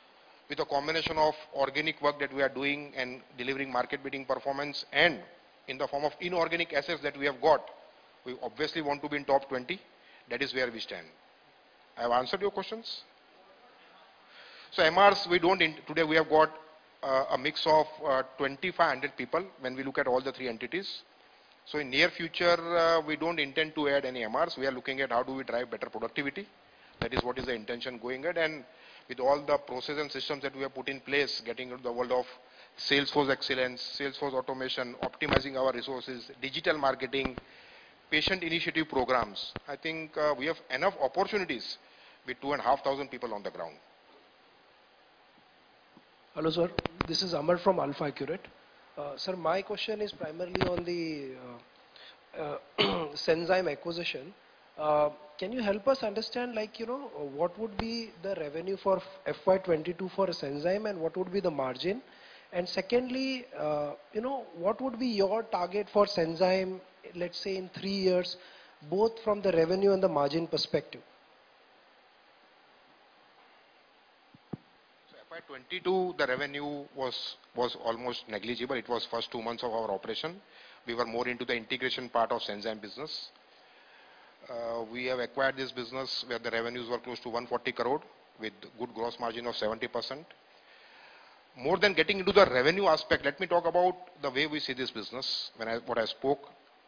S2: with a combination of organic work that we are doing and delivering market-beating performance, and in the form of inorganic assets that we have got, we obviously want to be in top twenty. That is where we stand. I have answered your questions. So M Rs, we don't, in, today we have got uh, a mix of uh, twenty-five hundred people when we look at all the three entities. So in near future, uh, we don't intend to add any M Rs. We are looking at how do we drive better productivity. That is what is the intention going ahead. And with all the process and systems that we have put in place, getting into the world of Salesforce excellence, Salesforce automation, optimizing our resources, digital marketing, patient initiative programs, I think uh, we have enough opportunities with two and a half thousand people on the ground.
S7: Hello, sir. This is Amar from Alpha Accurate. Uh, sir, my question is primarily on the uh, uh, Senzyme acquisition. Uh, can you help us understand, like, you know, what would be the revenue for F Y twenty-two for Senzyme and what would be the margin? And secondly, uh, you know, what would be your target for Senzyme, let's say in three years, both from the revenue and the margin perspective?
S2: So F Y twenty-two, the revenue was, was almost negligible. It was first two months of our operation. We were more into the integration part of Senzyme business. Uh, we have acquired this business where the revenues were close to one hundred forty crore with good gross margin of seventy percent. More than getting into the revenue aspect, let me talk about the way we see this business. When I, what I spoke,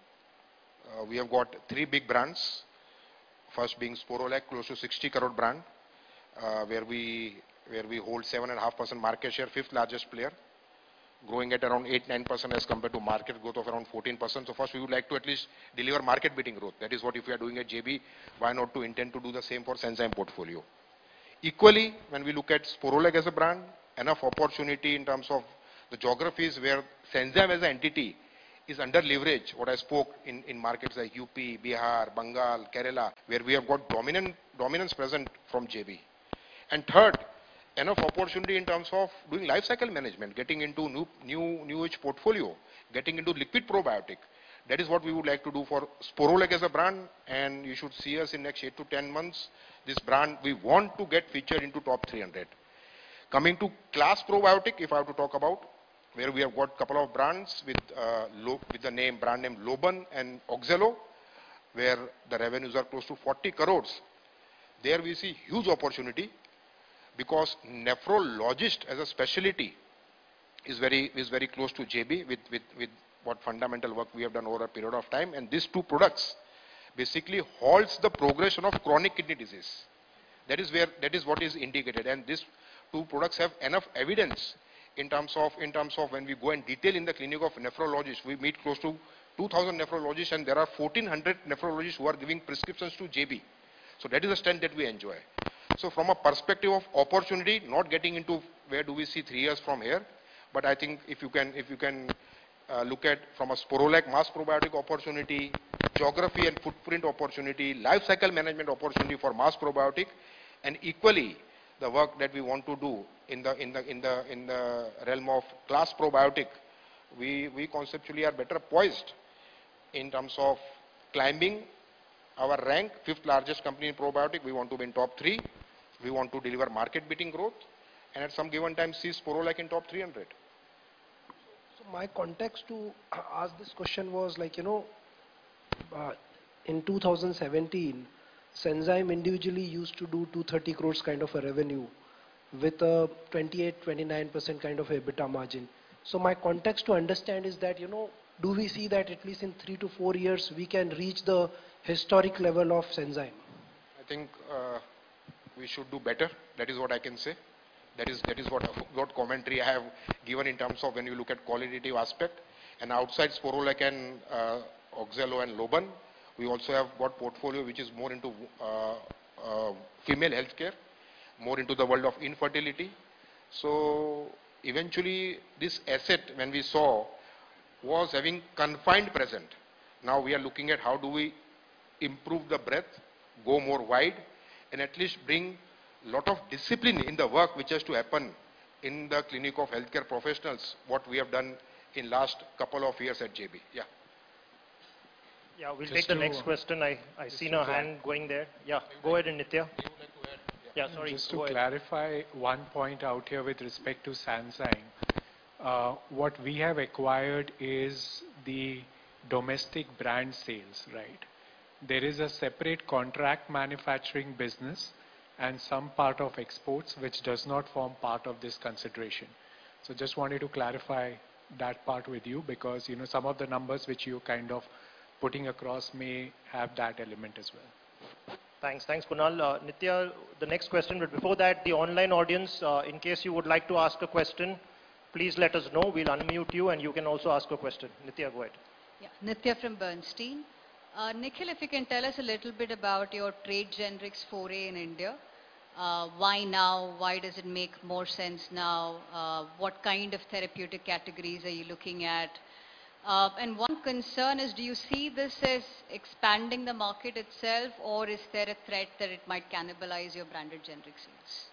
S2: uh, we have got three big brands. First being Sporolac, close to sixty crore brand, uh, where we where we hold seven point five percent market share, fifth largest player, growing at around eight to nine percent as compared to market growth of around fourteen percent. So first we would like to at least deliver market beating growth. That is what if we are doing at J B, why not to intend to do the same for Senzyme portfolio. Equally, when we look at Sporolac as a brand, enough opportunity in terms of the geographies where Senzyme as an entity is under leverage, what I spoke in, in markets like U P, Bihar, Bengal, Kerala, where we have got dominant dominance present from J B. And third, enough opportunity in terms of doing life cycle management, getting into new, new, new age portfolio, getting into liquid probiotic. That is what we would like to do for Sporolac as a brand, and you should see us in next eight to ten months. This brand, we want to get featured into top three hundred. Coming to class probiotic, if I have to talk about, where we have got a couple of brands with, uh, with the name, brand name Loban and Oxelo, where the revenues are close to forty crores. There we see huge opportunity, because nephrologist as a specialty is very, is very close to J B with, with, with what fundamental work we have done over a period of time. And these two products basically halts the progression of chronic kidney disease. That is where, that is what is indicated. And these two products have enough evidence in terms of, in terms of when we go and detail in the clinic of nephrologists. We meet close to two thousand nephrologists, and there are fourteen hundred nephrologists who are giving prescriptions to J B. So that is the strength that we enjoy. So from a perspective of opportunity, not getting into where do we see three years from here, but I think if you can, if you can uh, look at from a Sporolac mass probiotic opportunity, geography and footprint opportunity, life cycle management opportunity for mass probiotic, and equally the work that we want to do in the in the in the in the realm of class probiotic, we we conceptually are better poised in terms of climbing our rank, fifth largest company in probiotic. We want to be in top three. We want to deliver market-beating growth, and at some given time see Sporolac in top three hundred.
S7: So my context to ask this question was like, you know, uh, in two thousand seventeen, Senzyme individually used to do two hundred thirty crores kind of a revenue with a twenty-eight to twenty-nine percent kind of a EBITDA margin. So my context to understand is that, you know, do we see that at least in three to four years we can reach the historic level of Senzyme?
S2: I think uh, we should do better. That is what I can say. That is, that is what, what commentary I have given in terms of when you look at qualitative aspect. And outside Sporolac and uh, Oxelo and Loban, we also have got portfolio which is more into uh, uh, female healthcare, more into the world of infertility. So eventually this asset, when we saw, was having confined present. Now we are looking at how do we improve the breadth, go more wide, and at least bring a lot of discipline in the work which has to happen in the clinic of healthcare professionals, what we have done in last couple of years at J B. Yeah.
S1: Yeah, we'll
S5: Just
S1: take the
S5: to-
S1: next question. I, I seen a hand going there. Yeah, go ahead, Nitya. Yeah, sorry.
S5: Just to
S1: go ahead.
S5: clarify one point out here with respect to Sanzyme, uh, what we have acquired is the domestic brand sales, right? There is a separate contract manufacturing business and some part of exports which does not form part of this consideration. So just wanted to clarify that part with you because, you know, some of the numbers which you kind of putting across may have that element as well.
S1: Thanks. Thanks, Kunal. Uh, Nitya, the next question, but before that, the online audience, uh, in case you would like to ask a question, please let us know. We'll unmute you and you can also ask a question. Nitya, go ahead.
S8: Yeah, Nitya from Bernstein. Uh, Nikhil, if you can tell us a little bit about your trade generics foray in India. Uh, why now? Why does it make more sense now? Uh, what kind of therapeutic categories are you looking at? Uh, and one concern is, do you see this as expanding the market itself, or is there a threat that it might cannibalize your branded generic sales?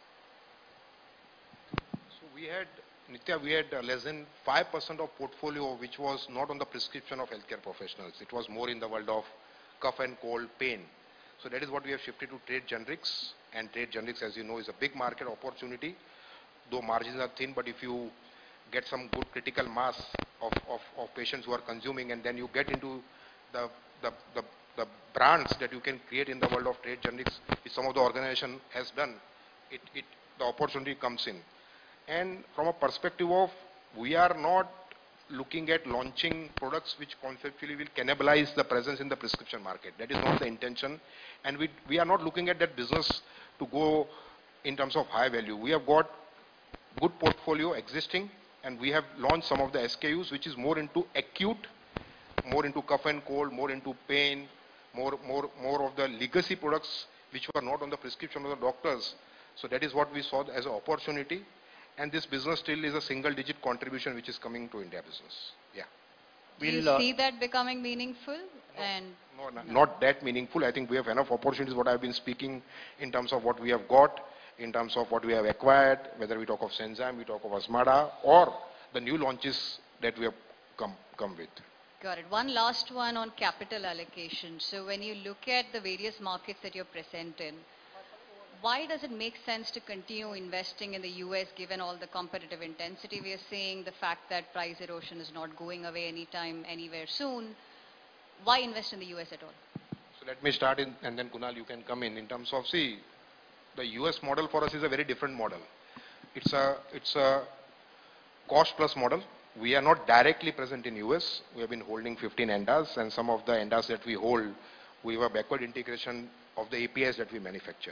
S2: So we had, Nitya, we had uh, less than five percent of portfolio which was not on the prescription of healthcare professionals. It was more in the world of cough and cold pain. So that is what we have shifted to trade generics. And trade generics, as you know, is a big market opportunity. Though margins are thin, but if you get some good critical mass of, of, of patients who are consuming, and then you get into the, the, the, the brands that you can create in the world of trade generics, which some of the organization has done, it, it, the opportunity comes in. And from a perspective of, we are not looking at launching products which conceptually will cannibalize the presence in the prescription market. That is not the intention. And we, we are not looking at that business to go in terms of high value. We have got good portfolio existing, and we have launched some of the S K Us which is more into acute, more into cough and cold, more into pain, more, more, more of the legacy products which were not on the prescription of the doctors. So that is what we saw as an opportunity. And this business still is a single digit contribution which is coming to India business. Yeah.
S8: Do you
S1: We'll, uh,
S8: see that becoming meaningful?
S2: No,
S8: and
S2: no, no, not that meaningful. I think we have enough opportunities, what I've been speaking in terms of what we have got, in terms of what we have acquired, whether we talk of Sanzyme, we talk of Azmarda, or the new launches that we have come, come with.
S8: Got it. One last one on capital allocation. So when you look at the various markets that you're present in, why does it make sense to continue investing in the U S given all the competitive intensity we are seeing, the fact that price erosion is not going away anytime, anywhere soon? Why invest in the U S at all?
S2: So let me start in, and then Kunal, you can come in. In terms of, see, the U S model for us is a very different model. It's a, it's a cost plus model. We are not directly present in U S. We have been holding fifteen ANDAs, and some of the ANDAs that we hold, we have a backward integration of the A P Is that we manufacture.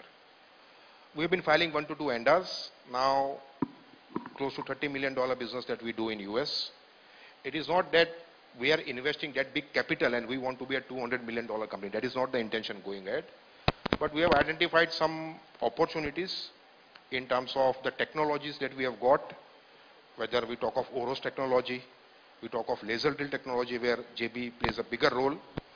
S2: We have been filing one to two ANDAs. Now, close to thirty million dollar business that we do in U S. It is not that we are investing that big capital and we want to be a two hundred million dollar company. That is not the intention going ahead. But we have identified some opportunities in terms of the technologies that we have got, whether we talk of Oros technology, we talk of laser drill technology where J B plays a bigger role.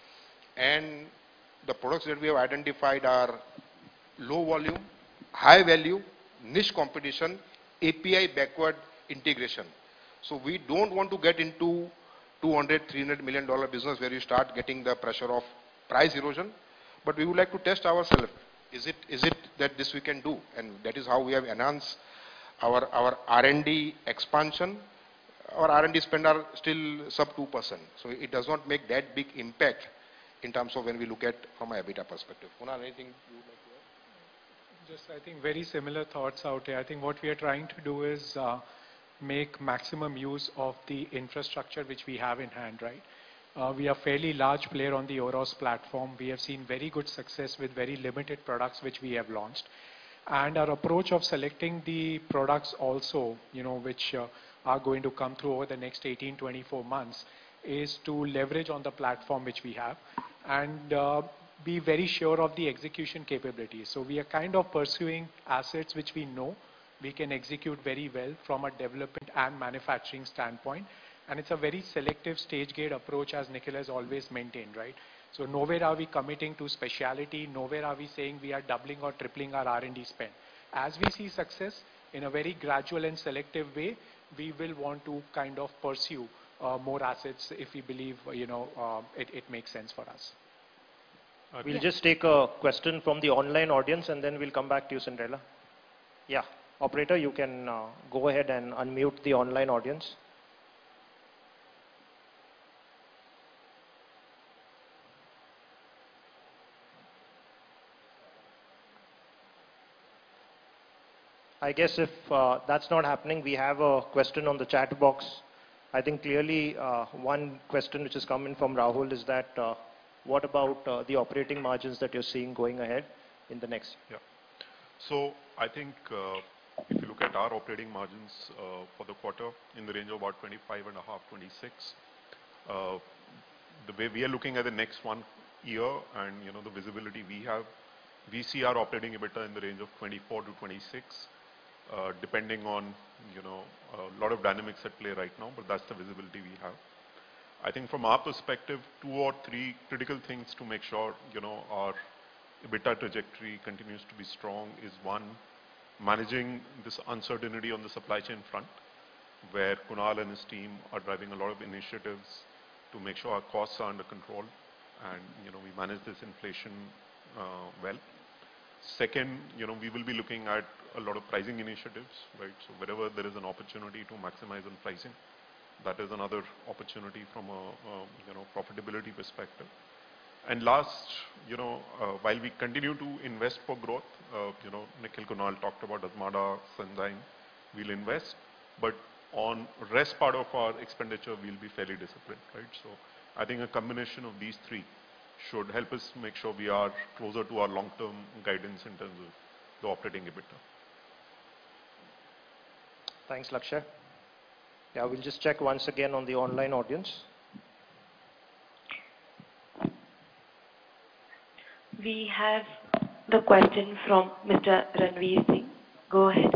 S2: And the products that we have identified are low volume, high value, niche competition, A P I backward integration. So we don't want to get into two hundred, three hundred million dollar business where you start getting the pressure of price erosion. But we would like to test ourselves. Is it, is it that this we can do? And that is how we have enhanced our, our R and D expansion. Our R and D spend are still sub two percent. So it does not make that big impact in terms of when we look at from a EBITDA perspective. Kunal, anything you would like to add?
S5: Just, I think, very similar thoughts out here. I think what we are trying to do is uh, make maximum use of the infrastructure which we have in hand, right? Uh, we are fairly large player on the Oros platform. We have seen very good success with very limited products which we have launched. And our approach of selecting the products also, you know, which uh, are going to come through over the next eighteen, twenty-four months is to leverage on the platform which we have and uh, be very sure of the execution capabilities. So we are kind of pursuing assets which we know we can execute very well from a development and manufacturing standpoint. And it's a very selective stage gate approach as Nikhil has always maintained, right? So nowhere are we committing to speciality, nowhere are we saying we are doubling or tripling our R and D spend. As we see success in a very gradual and selective way, we will want to kind of pursue uh, more assets if we believe, you know, uh, it, it makes sense for us.
S1: Uh, we'll just take a question from the online audience and then we'll come back to you, Cinderella. Yeah, operator, you can uh, go ahead and unmute the online audience. I guess if uh, that's not happening, we have a question on the chat box. I think clearly uh, one question which has come in from Rahul is that uh, what about uh, the operating margins that you're seeing going ahead in the next?
S3: Yeah. So I think uh, if you look at our operating margins uh, for the quarter in the range of about twenty-five and a half, twenty-six, uh, the way we are looking at the next one year and you know the visibility we have, we see our operating EBITDA in the range of twenty-four to twenty-six. Uh, depending on, you know, a lot of dynamics at play right now, but that's the visibility we have. I think from our perspective, two or three critical things to make sure, you know, our EBITDA trajectory continues to be strong is one, managing this uncertainty on the supply chain front, where Kunal and his team are driving a lot of initiatives to make sure our costs are under control and, you know, we manage this inflation uh, well. Second, you know, we will be looking at a lot of pricing initiatives, right? So wherever there is an opportunity to maximize on pricing, that is another opportunity from a, a you know, profitability perspective. And last, you know, uh, while we continue to invest for growth, uh, you know, Nikhil Kunal talked about Azmarda, Sanzyme, we'll invest, but on rest part of our expenditure, we'll be fairly disciplined, right? So I think a combination of these three should help us make sure we are closer to our long-term guidance in terms of the operating EBITDA.
S1: Thanks, Lakshay. Yeah, we'll just check once again on the online audience.
S9: We have the question from Mister Ranveer Singh. Go ahead.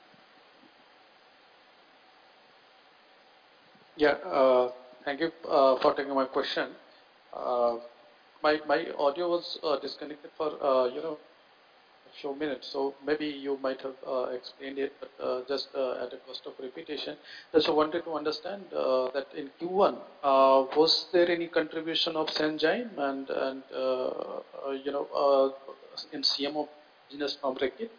S10: Yeah, uh, thank you uh, for taking my question. Uh, my my audio was uh, disconnected for uh, you know a few minutes, so maybe you might have uh, explained it, but uh, just uh, at a cost of repetition. Just wanted to understand uh, that in Q one uh, was there any contribution of Sanzyme and and uh, uh, you know uh, in C M O business from Reckitt?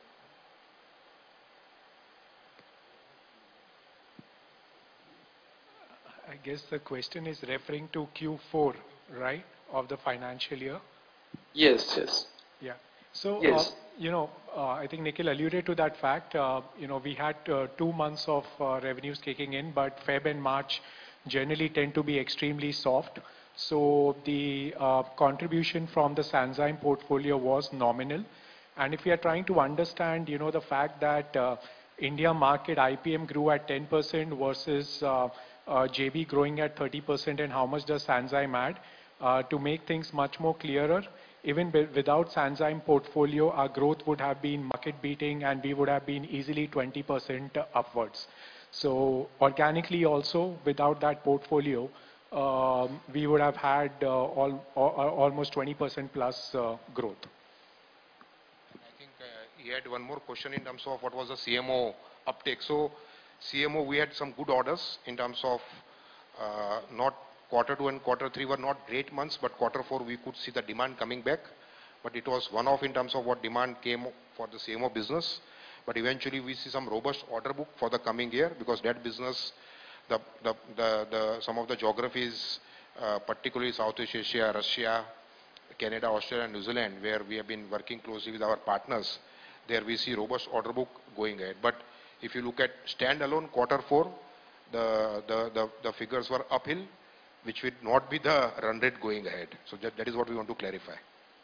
S5: I guess the question is referring to Q four, right, of the financial year?
S10: Yes, yes.
S5: Yeah. So,
S10: Yes.
S5: uh, you know, uh, I think Nikhil alluded to that fact. Uh, you know, we had uh, two months of uh, revenues kicking in, but Feb and March generally tend to be extremely soft. So the uh, contribution from the Sanzyme portfolio was nominal. And if we are trying to understand, you know, the fact that uh, India market I P M grew at ten percent versus uh, uh, J B growing at thirty percent, and how much does Sanzyme add? Uh, to make things much more clearer, even without Sanzyme portfolio, our growth would have been market beating and we would have been easily twenty percent upwards. So organically also, without that portfolio, um, we would have had uh, all, all, almost twenty percent plus uh, growth.
S2: I think uh, he had one more question in terms of what was the C M O uptake. So C M O, we had some good orders in terms of uh, not quarter two and quarter three were not great months, but quarter four we could see the demand coming back. But it was one-off in terms of what demand came for the C M O business. But eventually we see some robust order book for the coming year, because that business, the, the, the, the some of the geographies, uh, particularly Southeast Asia, Russia, Canada, Australia, and New Zealand, where we have been working closely with our partners, there we see robust order book going ahead. But if you look at standalone quarter four, the, the, the, the figures were uphill, which would not be the run rate going ahead. So that, that is what we want to clarify.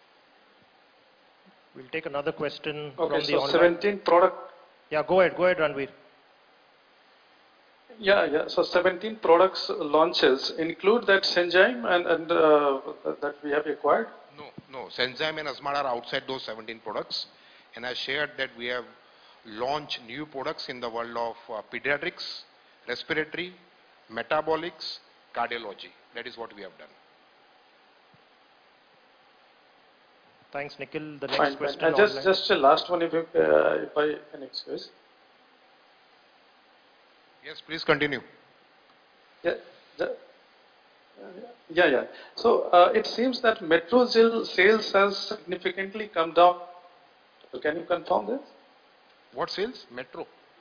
S1: We'll take another question
S10: Okay,
S1: from the
S10: so
S1: online.
S10: seventeen product.
S1: Yeah, go ahead, go ahead, Ranveer.
S10: Yeah, yeah. So seventeen products launches include that Sanzyme and, and uh, that we have acquired?
S2: No, no. Sanzyme and Azmarda are outside those seventeen products. And I shared that we have launched new products in the world of uh, pediatrics, respiratory, metabolics, cardiology. That is what we have done.
S1: Thanks, Nikhil. The next
S10: Fine,
S1: question
S10: fine. And just,
S1: online.
S10: just a last one, if, you, uh, if I can excuse.
S2: Yes, please continue.
S10: Yeah, ju- Yeah, yeah. So uh, it seems that Metrogyl sales has significantly come down. So can you confirm this?
S2: What sales? Metro.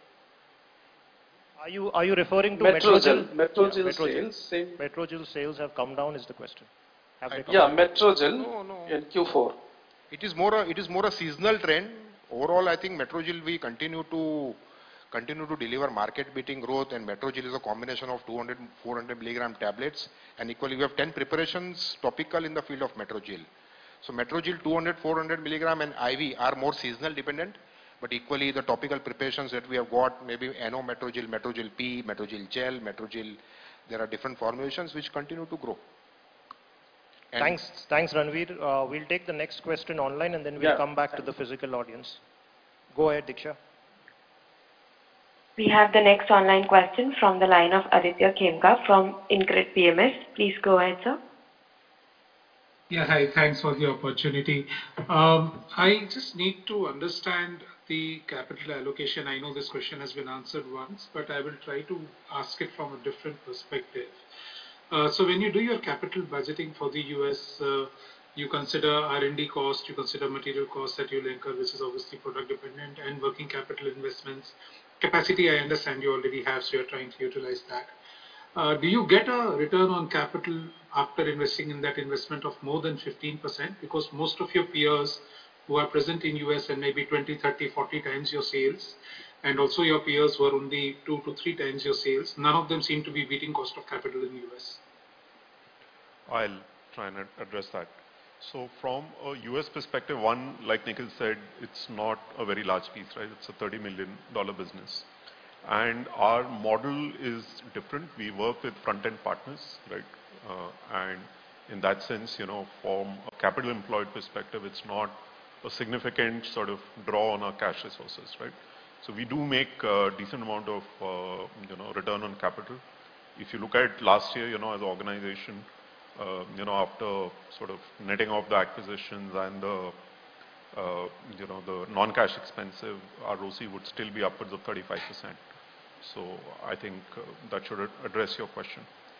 S1: Are you, are you referring to
S10: Metrogyl.
S1: Metrogyl?
S10: Metrogyl
S1: Yeah, Metrogyl.
S10: sales. Same.
S1: Metrogyl sales have come down is the question. Have
S2: I
S1: they come
S10: Yeah,
S1: down?
S10: Metrogyl
S2: No, no.
S10: in Q four.
S2: It is more a, it is more a seasonal trend. Overall, I think Metrogyl we continue to continue to deliver market-beating growth, and Metrogyl is a combination of two hundred, four hundred milligram tablets, and equally we have ten preparations topical in the field of Metrogyl. So Metrogyl two hundred, four hundred milligram and I V are more seasonal dependent, but equally the topical preparations that we have got, maybe N O Metrogyl, Metrogyl P, Metrogyl Gel, Metrogyl, there are different formulations which continue to grow. And
S1: Thanks, thanks Ranveer. Uh, we'll take the next question online and then we'll
S10: Yeah,
S1: come back to
S10: thanks.
S1: the physical audience. Go ahead, Diksha.
S9: We have the next online question from the line of Aditya Khemka from InCred P M S. Please go ahead, sir.
S11: Yeah, hi. Thanks for the opportunity. Um, I just need to understand the capital allocation. I know this question has been answered once, but I will try to ask it from a different perspective. Uh, so when you do your capital budgeting for the U S, uh, you consider R and D cost, you consider material cost that you'll incur, which is obviously product dependent, and working capital investments. Capacity, I understand you already have, so you're trying to utilize that. Uh, do you get a return on capital after investing in that investment of more than fifteen percent? Because most of your peers who are present in U S and maybe twenty, thirty, forty times your sales, and also your peers who are only two to three times your sales, none of them seem to be beating cost of capital in U S.
S3: I'll try and ad- address that. So from a U S perspective, one, like Nikhil said, it's not a very large piece, right? It's a thirty million dollar business. And our model is different. We work with front-end partners, right? Uh, and in that sense, you know, from a capital employed perspective, it's not a significant sort of draw on our cash resources, right? So we do make a decent amount of, uh, you know, return on capital. If you look at last year, you know, as an organization, uh, you know, after sort of netting off the acquisitions and the, uh, you know, the non-cash expensive, our R O C E would still be upwards of thirty-five percent. So I think uh, that should ad- address your question.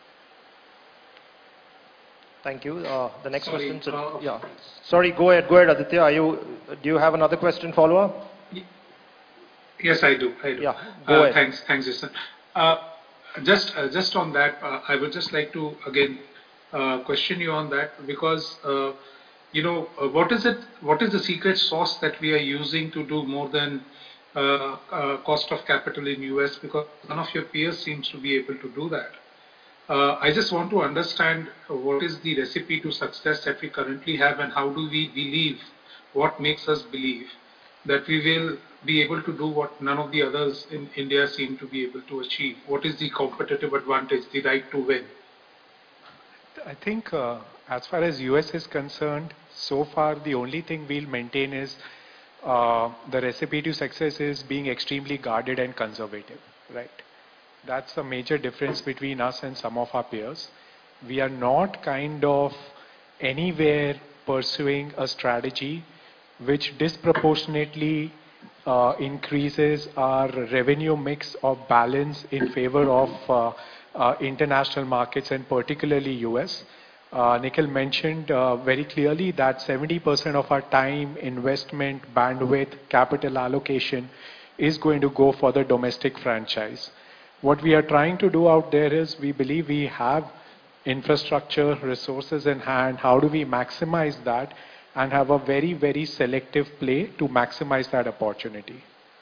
S1: Thank you. Uh, the next
S11: Sorry,
S1: question.
S11: uh,
S1: yeah. Sorry, go ahead, go ahead, Aditya. Are you, do you have another question follow-up?
S11: Yes, I do. I do.
S1: Yeah, go
S11: Uh,
S1: ahead.
S11: Thanks, thanks, Jason. Uh, just, uh, just on that, uh, I would just like to again uh, question you on that because uh, you know uh, what is it? What is the secret sauce that we are using to do more than uh, uh, cost of capital in U S? Because none of your peers seems to be able to do that. Uh, I just want to understand what is the recipe to success that we currently have, and how do we believe? What makes us believe that we will be able to do what none of the others in India seem to be able to achieve? What is the competitive advantage, the right to win?
S5: I think uh, as far as U S is concerned, so far the only thing we'll maintain is uh, the recipe to success is being extremely guarded and conservative, right? That's the major difference between us and some of our peers. We are not kind of anywhere pursuing a strategy which disproportionately uh, increases our revenue mix or balance in favor of uh, uh, international markets and particularly U S. Uh, Nikhil mentioned uh, very clearly that seventy percent of our time, investment, bandwidth, capital allocation is going to go for the domestic franchise. What we are trying to do out there is we believe we have infrastructure, resources in hand. How do we maximize that and have a very, very selective play to maximize that opportunity?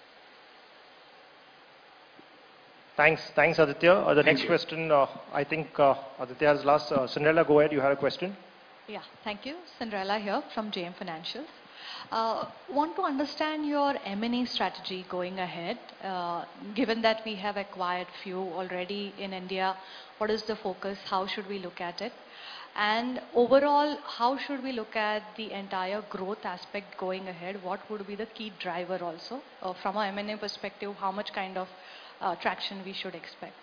S1: Thanks, thanks Aditya. Uh, the
S11: Thank
S1: next
S11: you.
S1: question, uh, I think uh, Aditya has last. Uh, Cinderella, go ahead. You had a question.
S12: Yeah, thank you. Cinderella here from J M Financials. Uh, want to understand your M and A strategy going ahead, uh, given that we have acquired few already in India. What is the focus? How should we look at it? And overall, how should we look at the entire growth aspect going ahead? What would be the key driver also? Uh, from a M and A perspective, how much kind of uh, traction we should expect?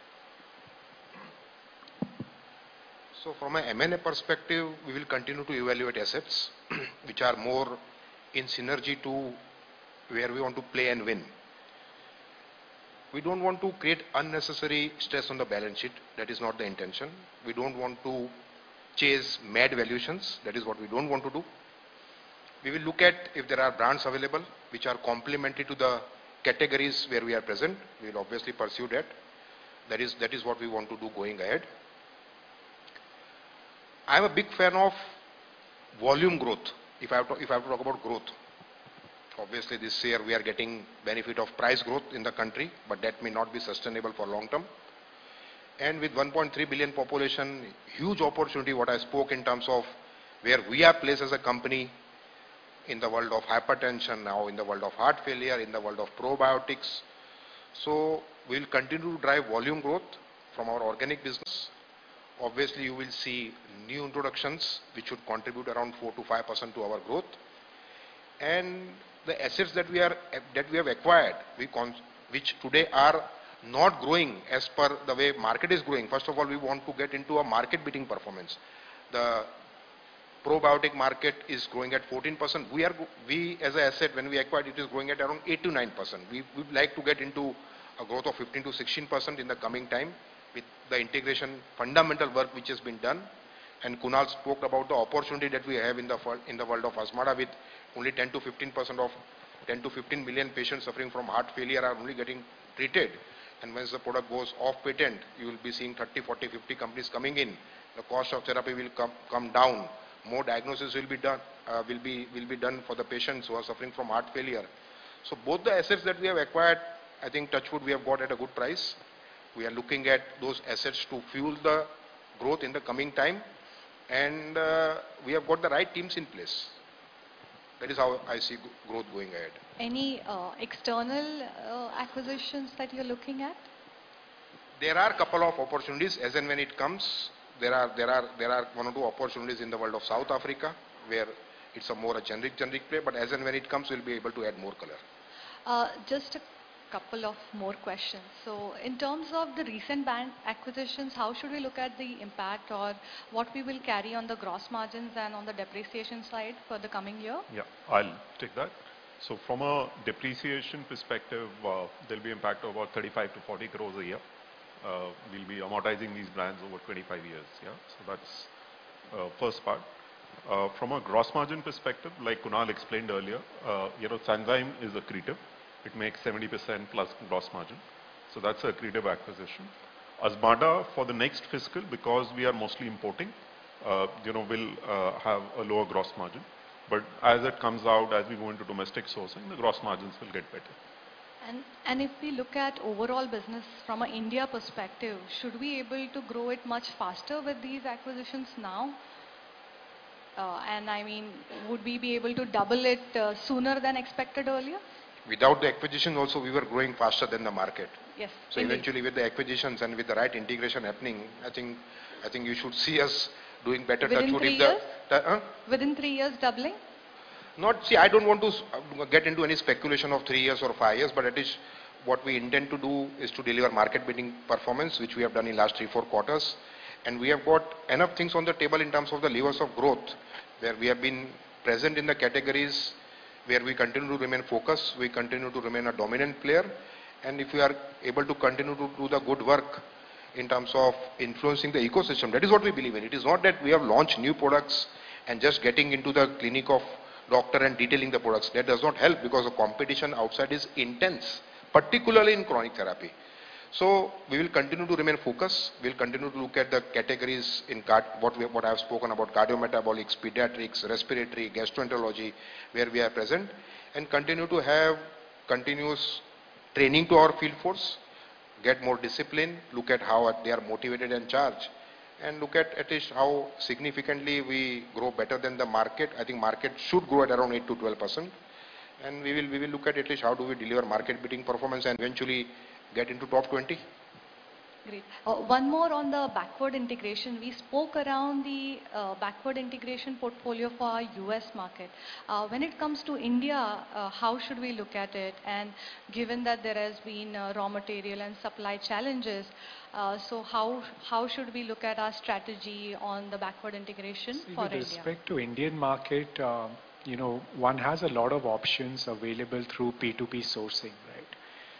S2: So from an M and A perspective, we will continue to evaluate assets which are more in synergy to where we want to play and win. We don't want to create unnecessary stress on the balance sheet. That is not the intention. We don't want to chase mad valuations. That is what we don't want to do. We will look at if there are brands available which are complementary to the categories where we are present. We will obviously pursue that. That is, that is what we want to do going ahead. I am a big fan of volume growth. If I have to, if I have to talk about growth, obviously this year we are getting benefit of price growth in the country, but that may not be sustainable for long term. And with one point three billion population, huge opportunity, what I spoke in terms of where we are placed as a company in the world of hypertension, now in the world of heart failure, in the world of probiotics. So we will continue to drive volume growth from our organic business. Obviously you will see new introductions which should contribute around four to five percent to our growth. And the assets that we are that we have acquired, we which today are not growing as per the way market is growing. First of all, we want to get into a market beating performance. The probiotic market is growing at fourteen percent. We are we as an asset, when we acquired, it is growing at around eight to nine percent. We would like to get into a growth of fifteen to sixteen percent in the coming time with the integration fundamental work which has been done. And Kunal spoke about the opportunity that we have in the in the world of Azmarda, with only ten to fifteen percent of ten to fifteen million patients suffering from heart failure are only getting treated. And once the product goes off patent, you will be seeing thirty, forty, fifty companies coming in. The cost of therapy will come come down. More diagnosis will be done uh, will be will be done for the patients who are suffering from heart failure. So both the assets that we have acquired, I think Touchwood we have got at a good price. We are looking at those assets to fuel the growth in the coming time, and uh, we have got the right teams in place. That is how I see growth going ahead.
S12: Any uh, external uh, acquisitions that you're looking at?
S2: There are a couple of opportunities as and when it comes. There are there are there are one or two opportunities in the world of South Africa where it's a more a generic generic play. But as and when it comes, we'll be able to add more color.
S12: Uh, just a couple of more questions. So, in terms of the recent bank acquisitions, how should we look at the impact or what we will carry on the gross margins and on the depreciation side for the coming year?
S3: Yeah, I'll take that. So from a depreciation perspective, uh, there'll be impact of about thirty-five to forty crores a year. Uh, we'll be amortizing these brands over twenty-five years. Yeah, so that's uh, first part. Uh, from a gross margin perspective, like Kunal explained earlier, uh, you know, Sanzyme is accretive. It makes seventy percent plus gross margin. So that's a accretive acquisition. Azmarda for the next fiscal, because we are mostly importing, uh, you know, will uh, have a lower gross margin. But as it comes out, as we go into domestic sourcing, the gross margins will get better.
S12: And, and if we look at overall business from an India perspective, should we able to grow it much faster with these acquisitions now? Uh, and I mean, would we be able to double it uh, sooner than expected earlier?
S2: Without the acquisition also, we were growing faster than the market.
S12: Yes.
S2: So
S12: indeed.
S2: eventually with the acquisitions and with the right integration happening, I think I think you should see us doing better.
S12: Within
S2: Touchwood
S12: three
S2: if the,
S12: years?
S2: the, huh?
S12: Within three years doubling?
S2: Not, see, I don't want to uh, get into any speculation of three years or five years, but at least what we intend to do is to deliver market-beating performance, which we have done in last three, four quarters. And we have got enough things on the table in terms of the levers of growth, where we have been present in the categories where we continue to remain focused, we continue to remain a dominant player. And if we are able to continue to do the good work in terms of influencing the ecosystem, that is what we believe in. It is not that we have launched new products and just getting into the clinic of doctor and detailing the products. That does not help because the competition outside is intense, particularly in chronic therapy. So we will continue to remain focused. We will continue to look at the categories in card, what, we, what I have spoken about, cardiometabolics, pediatrics, respiratory, gastroenterology, where we are present, and continue to have continuous training to our field force, get more discipline, look at how they are motivated and charged, and look at at least how significantly we grow better than the market. I think market should grow at around eight to twelve percent. And we will, we will look at at least how do we deliver market beating performance and eventually get into top twenty.
S12: Great. Uh, one more on the backward integration. We spoke around the uh, backward integration portfolio for our U S market. Uh, when it comes to India, uh, how should we look at it? And given that there has been uh, raw material and supply challenges, uh, so how how should we look at our strategy on the backward integration
S5: See,
S12: for
S5: with
S12: India?
S5: respect to Indian market, uh, you know, one has a lot of options available through P two P sourcing, right?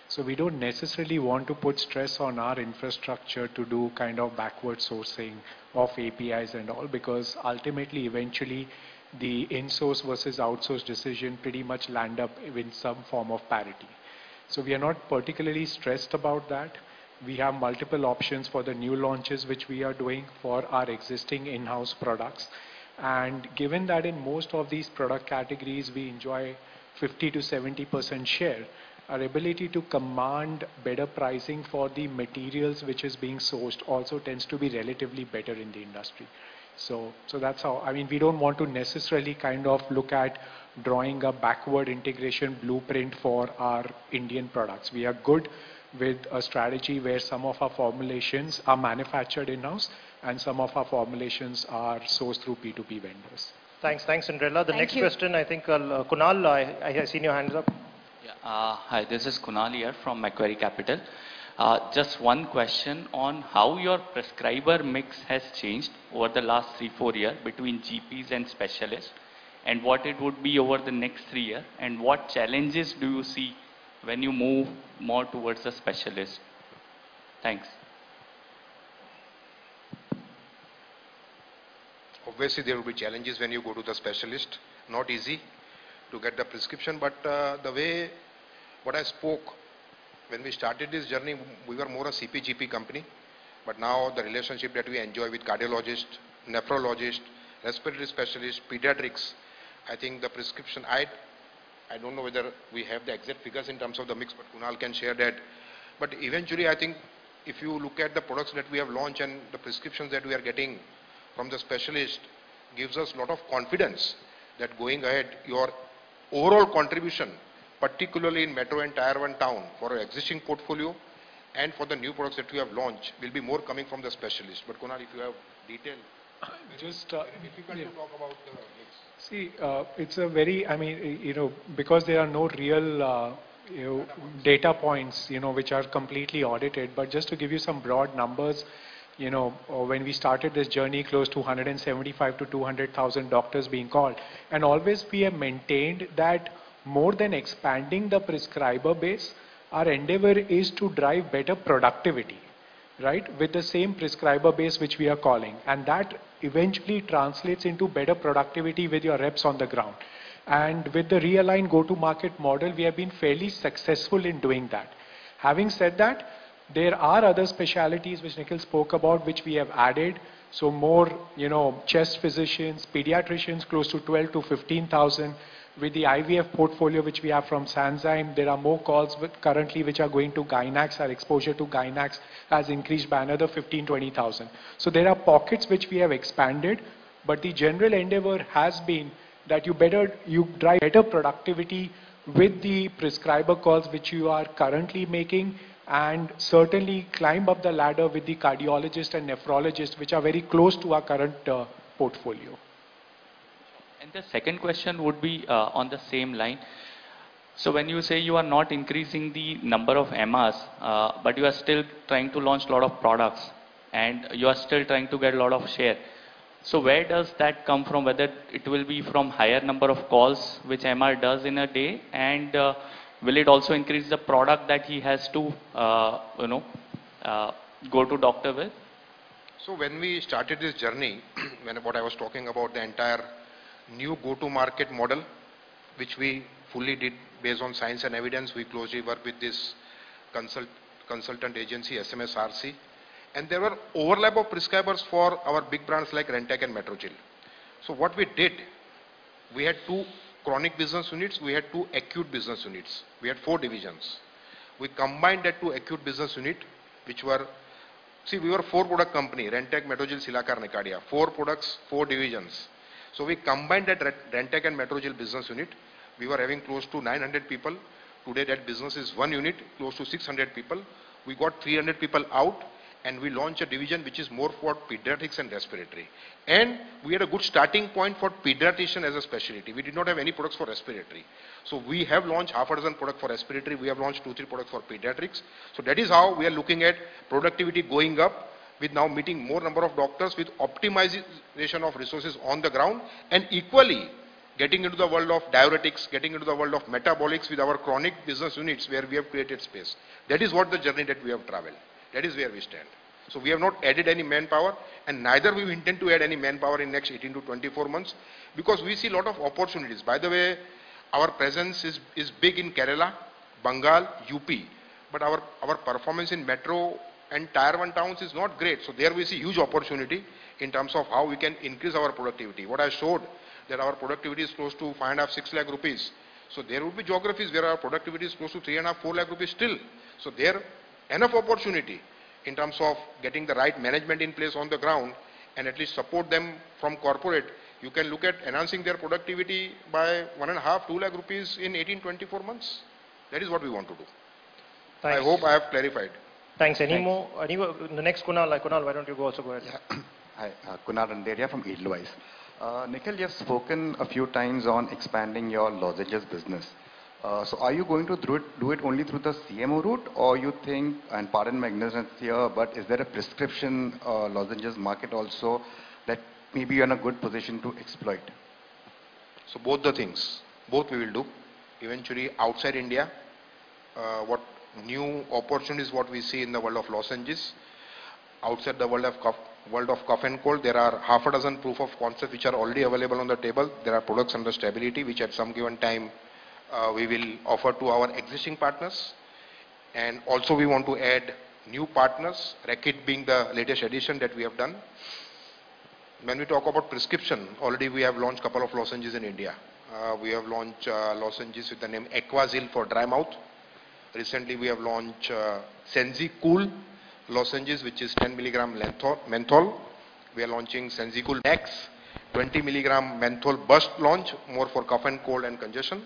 S5: So we don't necessarily want to put stress on our infrastructure to do kind of backward sourcing of A P Is and all, because ultimately, eventually, the in-source versus outsource decision pretty much land up in some form of parity. So we are not particularly stressed about that. We have multiple options for the new launches which we are doing for our existing in-house products. And given that in most of these product categories we enjoy fifty to seventy percent share, our ability to command better pricing for the materials which is being sourced also tends to be relatively better in the industry. So, so that's how, I mean, we don't want to necessarily kind of look at drawing a backward integration blueprint for our Indian products. We are good with a strategy where some of our formulations are manufactured in-house and some of our formulations are sourced through P two P vendors.
S1: Thanks, thanks, Cinderella. The
S4: Thank
S1: next
S4: you.
S1: question, I think, uh, Kunal, I, I have seen your hands up.
S13: Yeah, uh, hi, this is Kunal here from Macquarie Capital. Uh, just one question on how your prescriber mix has changed over the last three, four years between G Ps and specialists, and what it would be over the next three years, and what challenges do you see when you move more towards a specialist? Thanks.
S2: Obviously, there will be challenges when you go to the specialist. Not easy to get the prescription, but uh, the way what I spoke, when we started this journey, we were more a C P G P company, but now the relationship that we enjoy with cardiologist, nephrologist, respiratory specialist, pediatrics, I think the prescription, I, I don't know whether we have the exact figures in terms of the mix, but Kunal can share that. But eventually, I think if you look at the products that we have launched and the prescriptions that we are getting from the specialist, gives us a lot of confidence that going ahead, your overall contribution, particularly in metro and tier one town, for our existing portfolio and for the new products that we have launched, will be more coming from the specialist. But Kunal, if you have detail,
S5: just uh,
S2: very difficult
S5: yeah.
S2: to talk about the mix.
S5: See, uh, it's a very, I mean, you know, because there are no real, uh, you know, data points, you know, which are completely audited. But just to give you some broad numbers, you know, uh, when we started this journey, close to one hundred seventy-five to two hundred thousand doctors being called, and always we have maintained that more than expanding the prescriber base, our endeavor is to drive better productivity, right, with the same prescriber base which we are calling. And that eventually translates into better productivity with your reps on the ground. And with the realigned go-to-market model, we have been fairly successful in doing that. Having said that, there are other specialities which Nikhil spoke about, which we have added. So more, you know, chest physicians, pediatricians, close to twelve to fifteen thousand. With the I V F portfolio which we have from Sanzyme, there are more calls with currently which are going to Gynax. Our exposure to Gynax has increased by another fifteen, twenty thousand. So there are pockets which we have expanded, but the general endeavor has been that you better, you drive better productivity with the prescriber calls which you are currently making, and certainly climb up the ladder with the cardiologist and nephrologist, which are very close to our current uh, portfolio.
S13: And the second question would be uh, on the same line. So when you say you are not increasing the number of M Rs, uh, but you are still trying to launch a lot of products and you are still trying to get a lot of share. So where does that come from? Whether it will be from higher number of calls which M R does in a day, and uh, will it also increase the product that he has to, uh, you know, uh, go to doctor with?
S2: So when we started this journey, when what I was talking about the entire new go-to-market model, which we fully did based on science and evidence, we closely work with this consult, consultant agency, S M S R C, and there were overlap of prescribers for our big brands like Rentec and Metrogyl. So what we did, we had two chronic business units, we had two acute business units. We had four divisions. We combined that two acute business unit, which were, see, we were four product company, Rentec, Metrogyl, Cilacar, Nicardia, four products, four divisions. So we combined that Rentec and Metrogyl business unit. We were having close to nine hundred people. Today that business is one unit, close to six hundred people. We got three hundred people out, and we launched a division which is more for pediatrics and respiratory. And we had a good starting point for pediatrician as a specialty. We did not have any products for respiratory. So we have launched half a dozen products for respiratory. We have launched two, three products for pediatrics. So that is how we are looking at productivity going up, with now meeting more number of doctors with optimization of resources on the ground, and equally getting into the world of diuretics, getting into the world of metabolics with our chronic business units where we have created space. That is what the journey that we have traveled. That is where we stand. So we have not added any manpower, and neither we intend to add any manpower in next eighteen to twenty-four months, because we see a lot of opportunities. By the way, our presence is, is big in Kerala, Bengal, U P, but our, our performance in metro and tier one towns is not great. So there we see huge opportunity in terms of how we can increase our productivity. What I showed, that our productivity is close to five and a half, six lakh rupees. So there would be geographies where our productivity is close to three and a half, four lakh rupees still. So there enough opportunity in terms of getting the right management in place on the ground and at least support them from corporate. You can look at enhancing their productivity by one and a half, two lakh rupees in eighteen, twenty-four months. That is what we want to do.
S1: Thanks.
S2: I hope I have clarified.
S1: Thanks. Any
S14: Thanks.
S1: more? Any, the next Kunal, like Kunal, why don't you go also go ahead?
S14: Yeah. Hi, uh, Kunal Randeria from Edelweiss. Uh, Nikhil, you have spoken a few times on expanding your lozenges business. Uh, so are you going to do it, do it only through the C M O route, or you think, and pardon my ignorance here, but is there a prescription uh, lozenges market also that maybe you're in a good position to exploit?
S2: So both the things, both we will do. Eventually outside India, uh, what new opportunities what we see in the world of lozenges. Outside the world of cough, world of cough and cold, there are half a dozen proof of concept which are already available on the table. There are products under stability which at some given time uh, we will offer to our existing partners. And also we want to add new partners, Reckitt being the latest addition that we have done. When we talk about prescription, already we have launched a couple of lozenges in India. Uh, we have launched uh, lozenges with the name Aquazil for dry mouth. Recently we have launched uh, Senzi Cool lozenges, which is ten milligram menthol. We are launching Senzi Cool Max, twenty milligram menthol burst launch, more for cough and cold and congestion.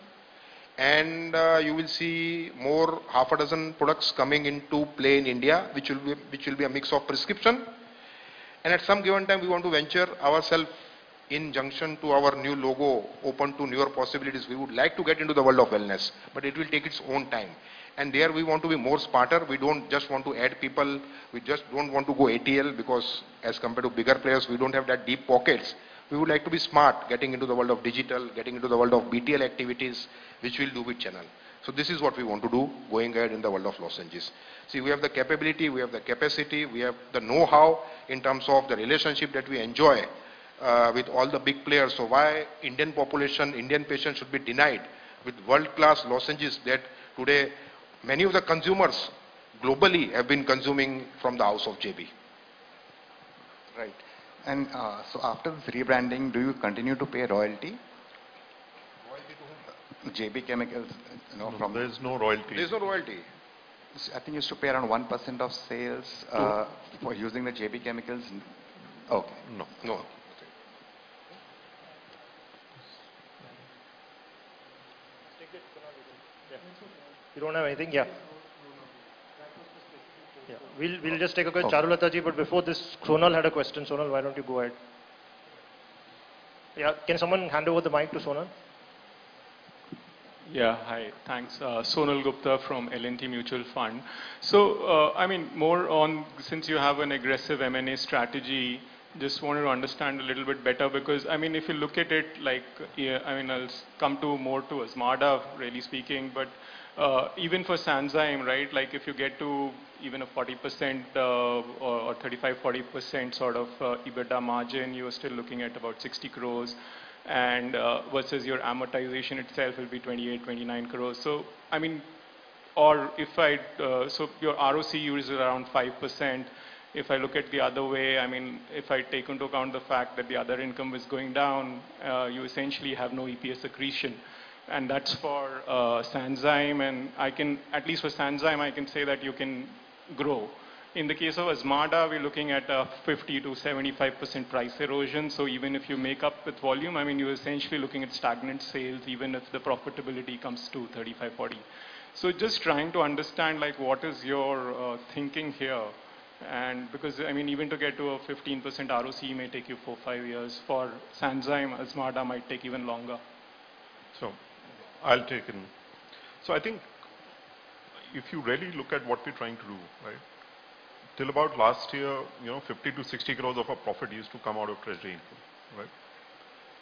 S2: And uh, you will see more half a dozen products coming into play in India, which will be, which will be a mix of prescription. And at some given time, we want to venture ourselves in junction to our new logo, open to newer possibilities. We would like to get into the world of wellness, but it will take its own time. And there we want to be more smarter. We don't just want to add people. We just don't want to go A T L, because as compared to bigger players, we don't have that deep pockets. We would like to be smart, getting into the world of digital, getting into the world of B T L activities, which we'll do with channel. So this is what we want to do going ahead in the world of lozenges. See, we have the capability, we have the capacity, we have the know-how in terms of the relationship that we enjoy uh, with all the big players. So why Indian population, Indian patients should be denied with world-class lozenges that today many of the consumers globally have been consuming from the house of J B.
S14: Right. And uh, so after this rebranding, do you continue to pay royalty?
S2: Royalty to whom?
S14: J B Chemicals, you know,
S3: No,
S14: from...
S3: there is no royalty.
S2: There is no royalty.
S14: I think you used to pay around one percent of sales uh, for using the J B Chemicals. Okay.
S3: No.
S2: No.
S1: You don't have anything? Yeah. Yeah. We'll, we'll just take a question. Charulata ji, but before this, Sonal had a question. Sonal, why don't you go ahead? Yeah, can someone hand over the mic to Sonal?
S5: Yeah, hi. Thanks. Uh, Sonal Gupta from L and T Mutual Fund. So, uh, I mean, more on, since you have an aggressive M and A strategy, just wanted to understand a little bit better, because, I mean, if you look at it, like, yeah, I mean, I'll come to more to Azmarda, really speaking, but uh, even for Sanzyme, right, like if you get to even a forty percent uh, or, or thirty-five, forty percent sort of uh, EBITDA margin, you are still looking at about sixty crores. And uh, versus your amortization itself will be twenty-eight, twenty-nine crores. So, I mean, or if I, uh, so your R O C U is around five percent. If I look at the other way, I mean, if I take into account the fact that the other income is going down, uh, you essentially have no E P S accretion. And that's for uh, Sanzyme, and I can, at least for Sanzyme, I can say that you can grow. In the case of Azmarda, we're looking at a fifty to seventy-five percent price erosion. So even if you make up with volume, I mean, you're essentially looking at stagnant sales, even if the profitability comes to thirty-five, forty. So just trying to understand, like, what is your uh, thinking here? And because, I mean, even to get to a fifteen percent R O C E may take you four, five years. For Sanzyme, Azmarda might take even longer.
S3: So I'll take in. So I think if you really look at what we're trying to do, right? Till about last year, you know, fifty to sixty crores of our profit used to come out of treasury income, right?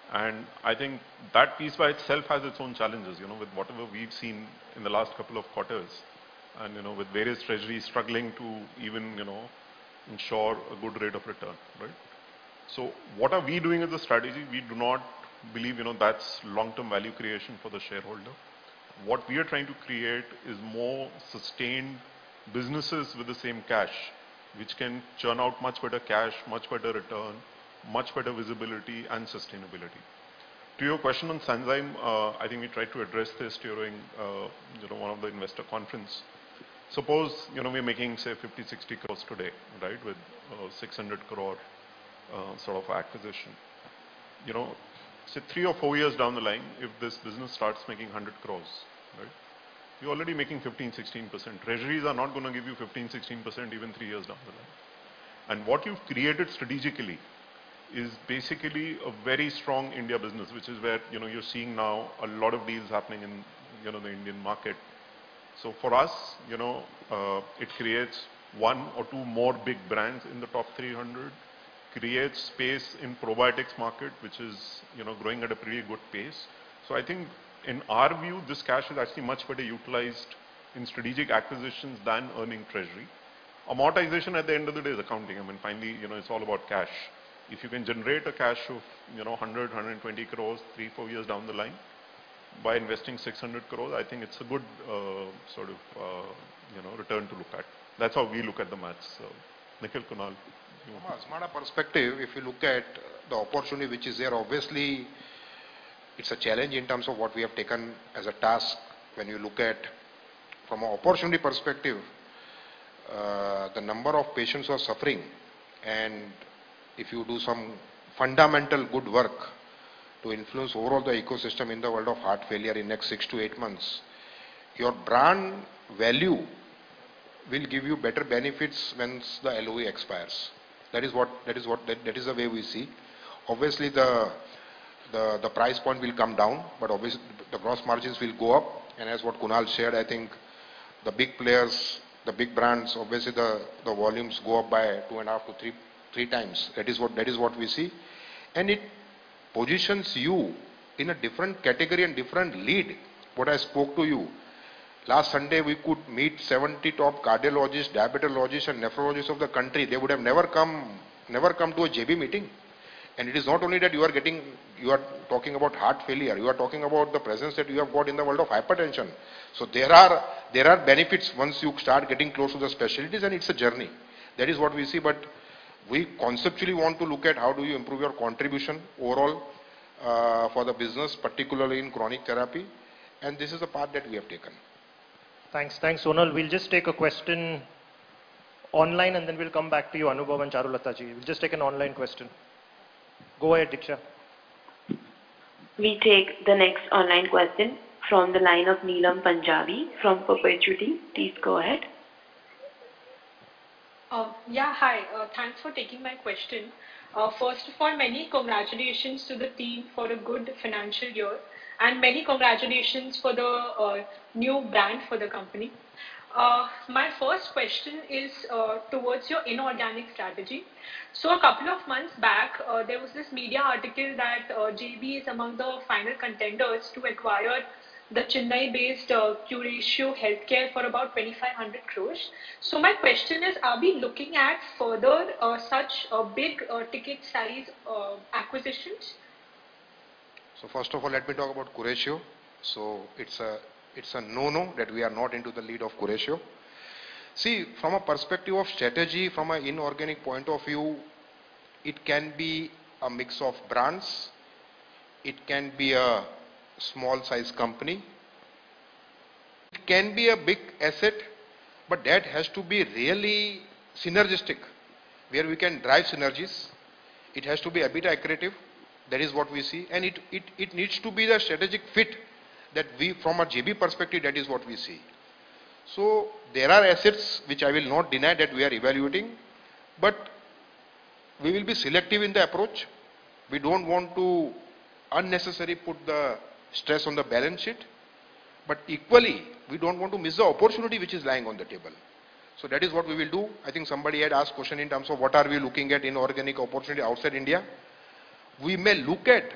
S3: And I think that piece by itself has its own challenges, you know, with whatever we've seen in the last couple of quarters. And, you know, with various treasuries struggling to even, you know, ensure a good rate of return, right? So what are we doing as a strategy? We do not believe, you know, that's long-term value creation for the shareholder. What we are trying to create is more sustained businesses with the same cash, which can churn out much better cash, much better return, much better visibility and sustainability. To your question on Sanzyme, uh, I think we tried to address this during, uh, you know, one of the investor conference. Suppose, you know, we're making, say, fifty, sixty crores today, right, with uh, six hundred crore uh, sort of acquisition. You know, say three or four years down the line, if this business starts making one hundred crores, right, you're already making fifteen, sixteen percent. Treasuries are not going to give you fifteen, sixteen percent even three years down the line. And what you've created strategically is basically a very strong India business, which is where, you know, you're seeing now a lot of deals happening in, you know, the Indian market. So for us, you know, uh, it creates one or two more big brands in the top three hundred, creates space in probiotics market, which is, you know, growing at a pretty good pace. So I think in our view, this cash is actually much better utilized in strategic acquisitions than earning treasury. Amortization at the end of the day is accounting. I mean, finally, you know, it's all about cash. If you can generate a cash of, you know, one hundred, one hundred twenty crores, three, four years down the line, by investing six hundred crores, I think it's a good uh, sort of, uh, you know, return to look at. That's how we look at the maths. So, Nikhil, Kunal.
S2: From a Azmarda perspective, if you look at the opportunity which is there, obviously it's a challenge in terms of what we have taken as a task. When you look at, from an opportunity perspective, uh, the number of patients who are suffering, and if you do some fundamental good work to influence overall the ecosystem in the world of heart failure in next six to eight months, your brand value will give you better benefits once the L O E expires. That is what, that is what, that, that is the way we see. Obviously the, the, the price point will come down, but obviously the gross margins will go up. And as what Kunal shared, I think the big players, the big brands, obviously the, the volumes go up by two and a half to three, three times. That is what, that is what we see. And it positions you in a different category and different lead. What I spoke to you. Last Sunday, we could meet seventy top cardiologists, diabetologists, and nephrologists of the country. They would have never come, never come to a J B meeting. And it is not only that you are getting, you are talking about heart failure. You are talking about the presence that you have got in the world of hypertension. So there are, there are benefits once you start getting close to the specialties, and it's a journey. That is what we see. But we conceptually want to look at how do you improve your contribution overall uh, for the business, particularly in chronic therapy. And this is the path that we have taken.
S1: Thanks. Thanks, Sonal. We'll just take a question online and then we'll come back to you, Anubhav and Charulata ji. We'll just take an online question. Go ahead, Diksha.
S9: We take the next online question from the line of Neelam Punjabi from Perpetuity. Please go ahead.
S15: Uh, yeah, hi. Uh, thanks for taking my question. Uh, first of all, many congratulations to the team for a good financial year, and many congratulations for the uh, new brand for the company. Uh, my first question is uh, towards your inorganic strategy. So a couple of months back, uh, there was this media article that uh, J B is among the final contenders to acquire the Chennai-based uh, Curatio Healthcare for about twenty-five hundred crores. So my question is, are we looking at further uh, such uh, big uh, ticket size uh, acquisitions?
S2: So first of all, let me talk about Curatio. So it's a, it's a no-no that we are not into the lead of Curatio. See, from a perspective of strategy, from an inorganic point of view, it can be a mix of brands. It can be a small size company. It can be a big asset, but that has to be really synergistic, where we can drive synergies. It has to be EBITDA accretive. That is what we see. And it, it, it needs to be the strategic fit that we, from a J B perspective, that is what we see. So there are assets which I will not deny that we are evaluating, but we will be selective in the approach. We don't want to unnecessarily put the stress on the balance sheet, but equally, we don't want to miss the opportunity which is lying on the table. So that is what we will do. I think somebody had asked question in terms of what are we looking at inorganic opportunity outside India. We may look at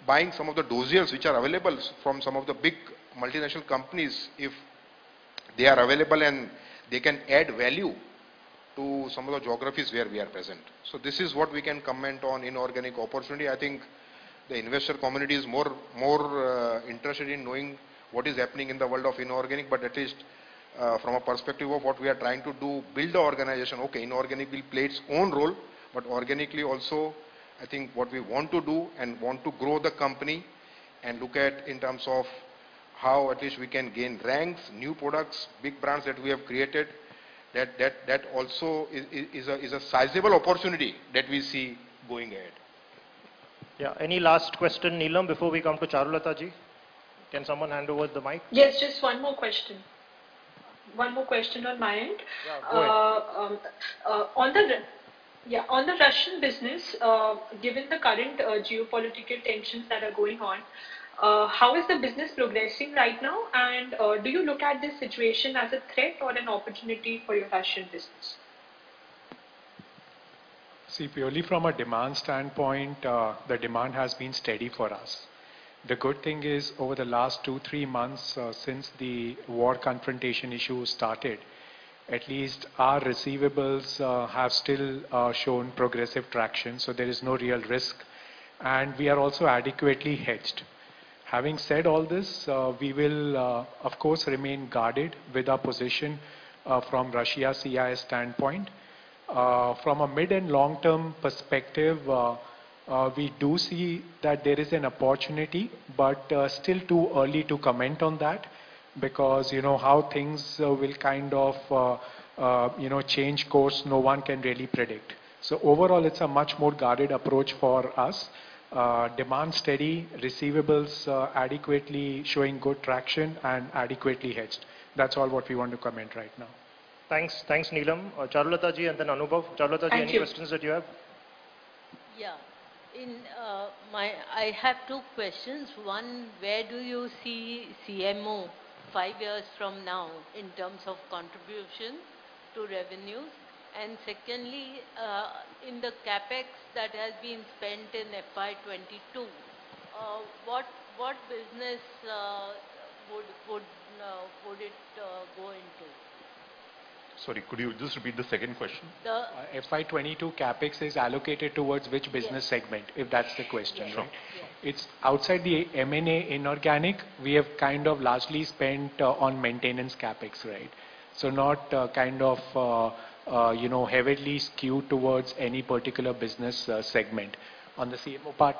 S2: buying some of the dossiers which are available from some of the big multinational companies, if they are available and they can add value to some of the geographies where we are present. So this is what we can comment on inorganic opportunity. I think the investor community is more, more uh, interested in knowing what is happening in the world of inorganic, but at least uh, from a perspective of what we are trying to do, build the organization. Okay, inorganic will play its own role, but organically also, I think what we want to do and want to grow the company and look at in terms of how at least we can gain ranks, new products, big brands that we have created, that, that, that also is, is, a, is a sizable opportunity that we see going ahead.
S1: Yeah, any last question, Neelam, before we come to Charulata ji? Can someone hand over the mic?
S15: Yes, just one more question. One more question on my end.
S1: Yeah, go ahead.
S15: Uh, um, uh, on the yeah, on the Russian business, uh, given the current uh, geopolitical tensions that are going on, uh, how is the business progressing right now? And uh, do you look at this situation as a threat or an opportunity for your Russian business?
S5: See, purely from a demand standpoint, uh, the demand has been steady for us. The good thing is, over the last two, three months uh, since the war confrontation issue started, at least our receivables uh, have still uh, shown progressive traction, so there is no real risk. And we are also adequately hedged. Having said all this, uh, we will, uh, of course, remain guarded with our position uh, from Russia C I S standpoint. Uh, from a mid and long-term perspective, uh, uh, we do see that there is an opportunity, but uh, still too early to comment on that, because you know how things uh, will kind of uh, uh, you know change course. No one can really predict. So overall, it's a much more guarded approach for us. Uh, demand steady, receivables uh, adequately showing good traction and adequately hedged. That's all what we want to comment right now.
S1: Thanks, thanks Neelam. Uh, Charulata ji and then Anubhav. Charulata ji, any
S16: you.
S1: questions that you have?
S16: Yeah. In uh, my, I have two questions. One, where do you see C M O five years from now in terms of contribution to revenues? And secondly, uh, in the capex that has been spent in F Y twenty-two, uh, what what business uh, would would uh, would it uh, go into?
S3: Sorry, could you just repeat the second question?
S16: The
S5: Uh, F Y twenty-two capex is allocated towards which business
S16: Yes.
S5: segment, if that's the question,
S16: Yes.
S5: right?
S16: Yes.
S5: It's outside the M and A inorganic. We have kind of largely spent uh, on maintenance capex, right? So not uh, kind of uh, uh, you know heavily skewed towards any particular business uh, segment. On the C M O part.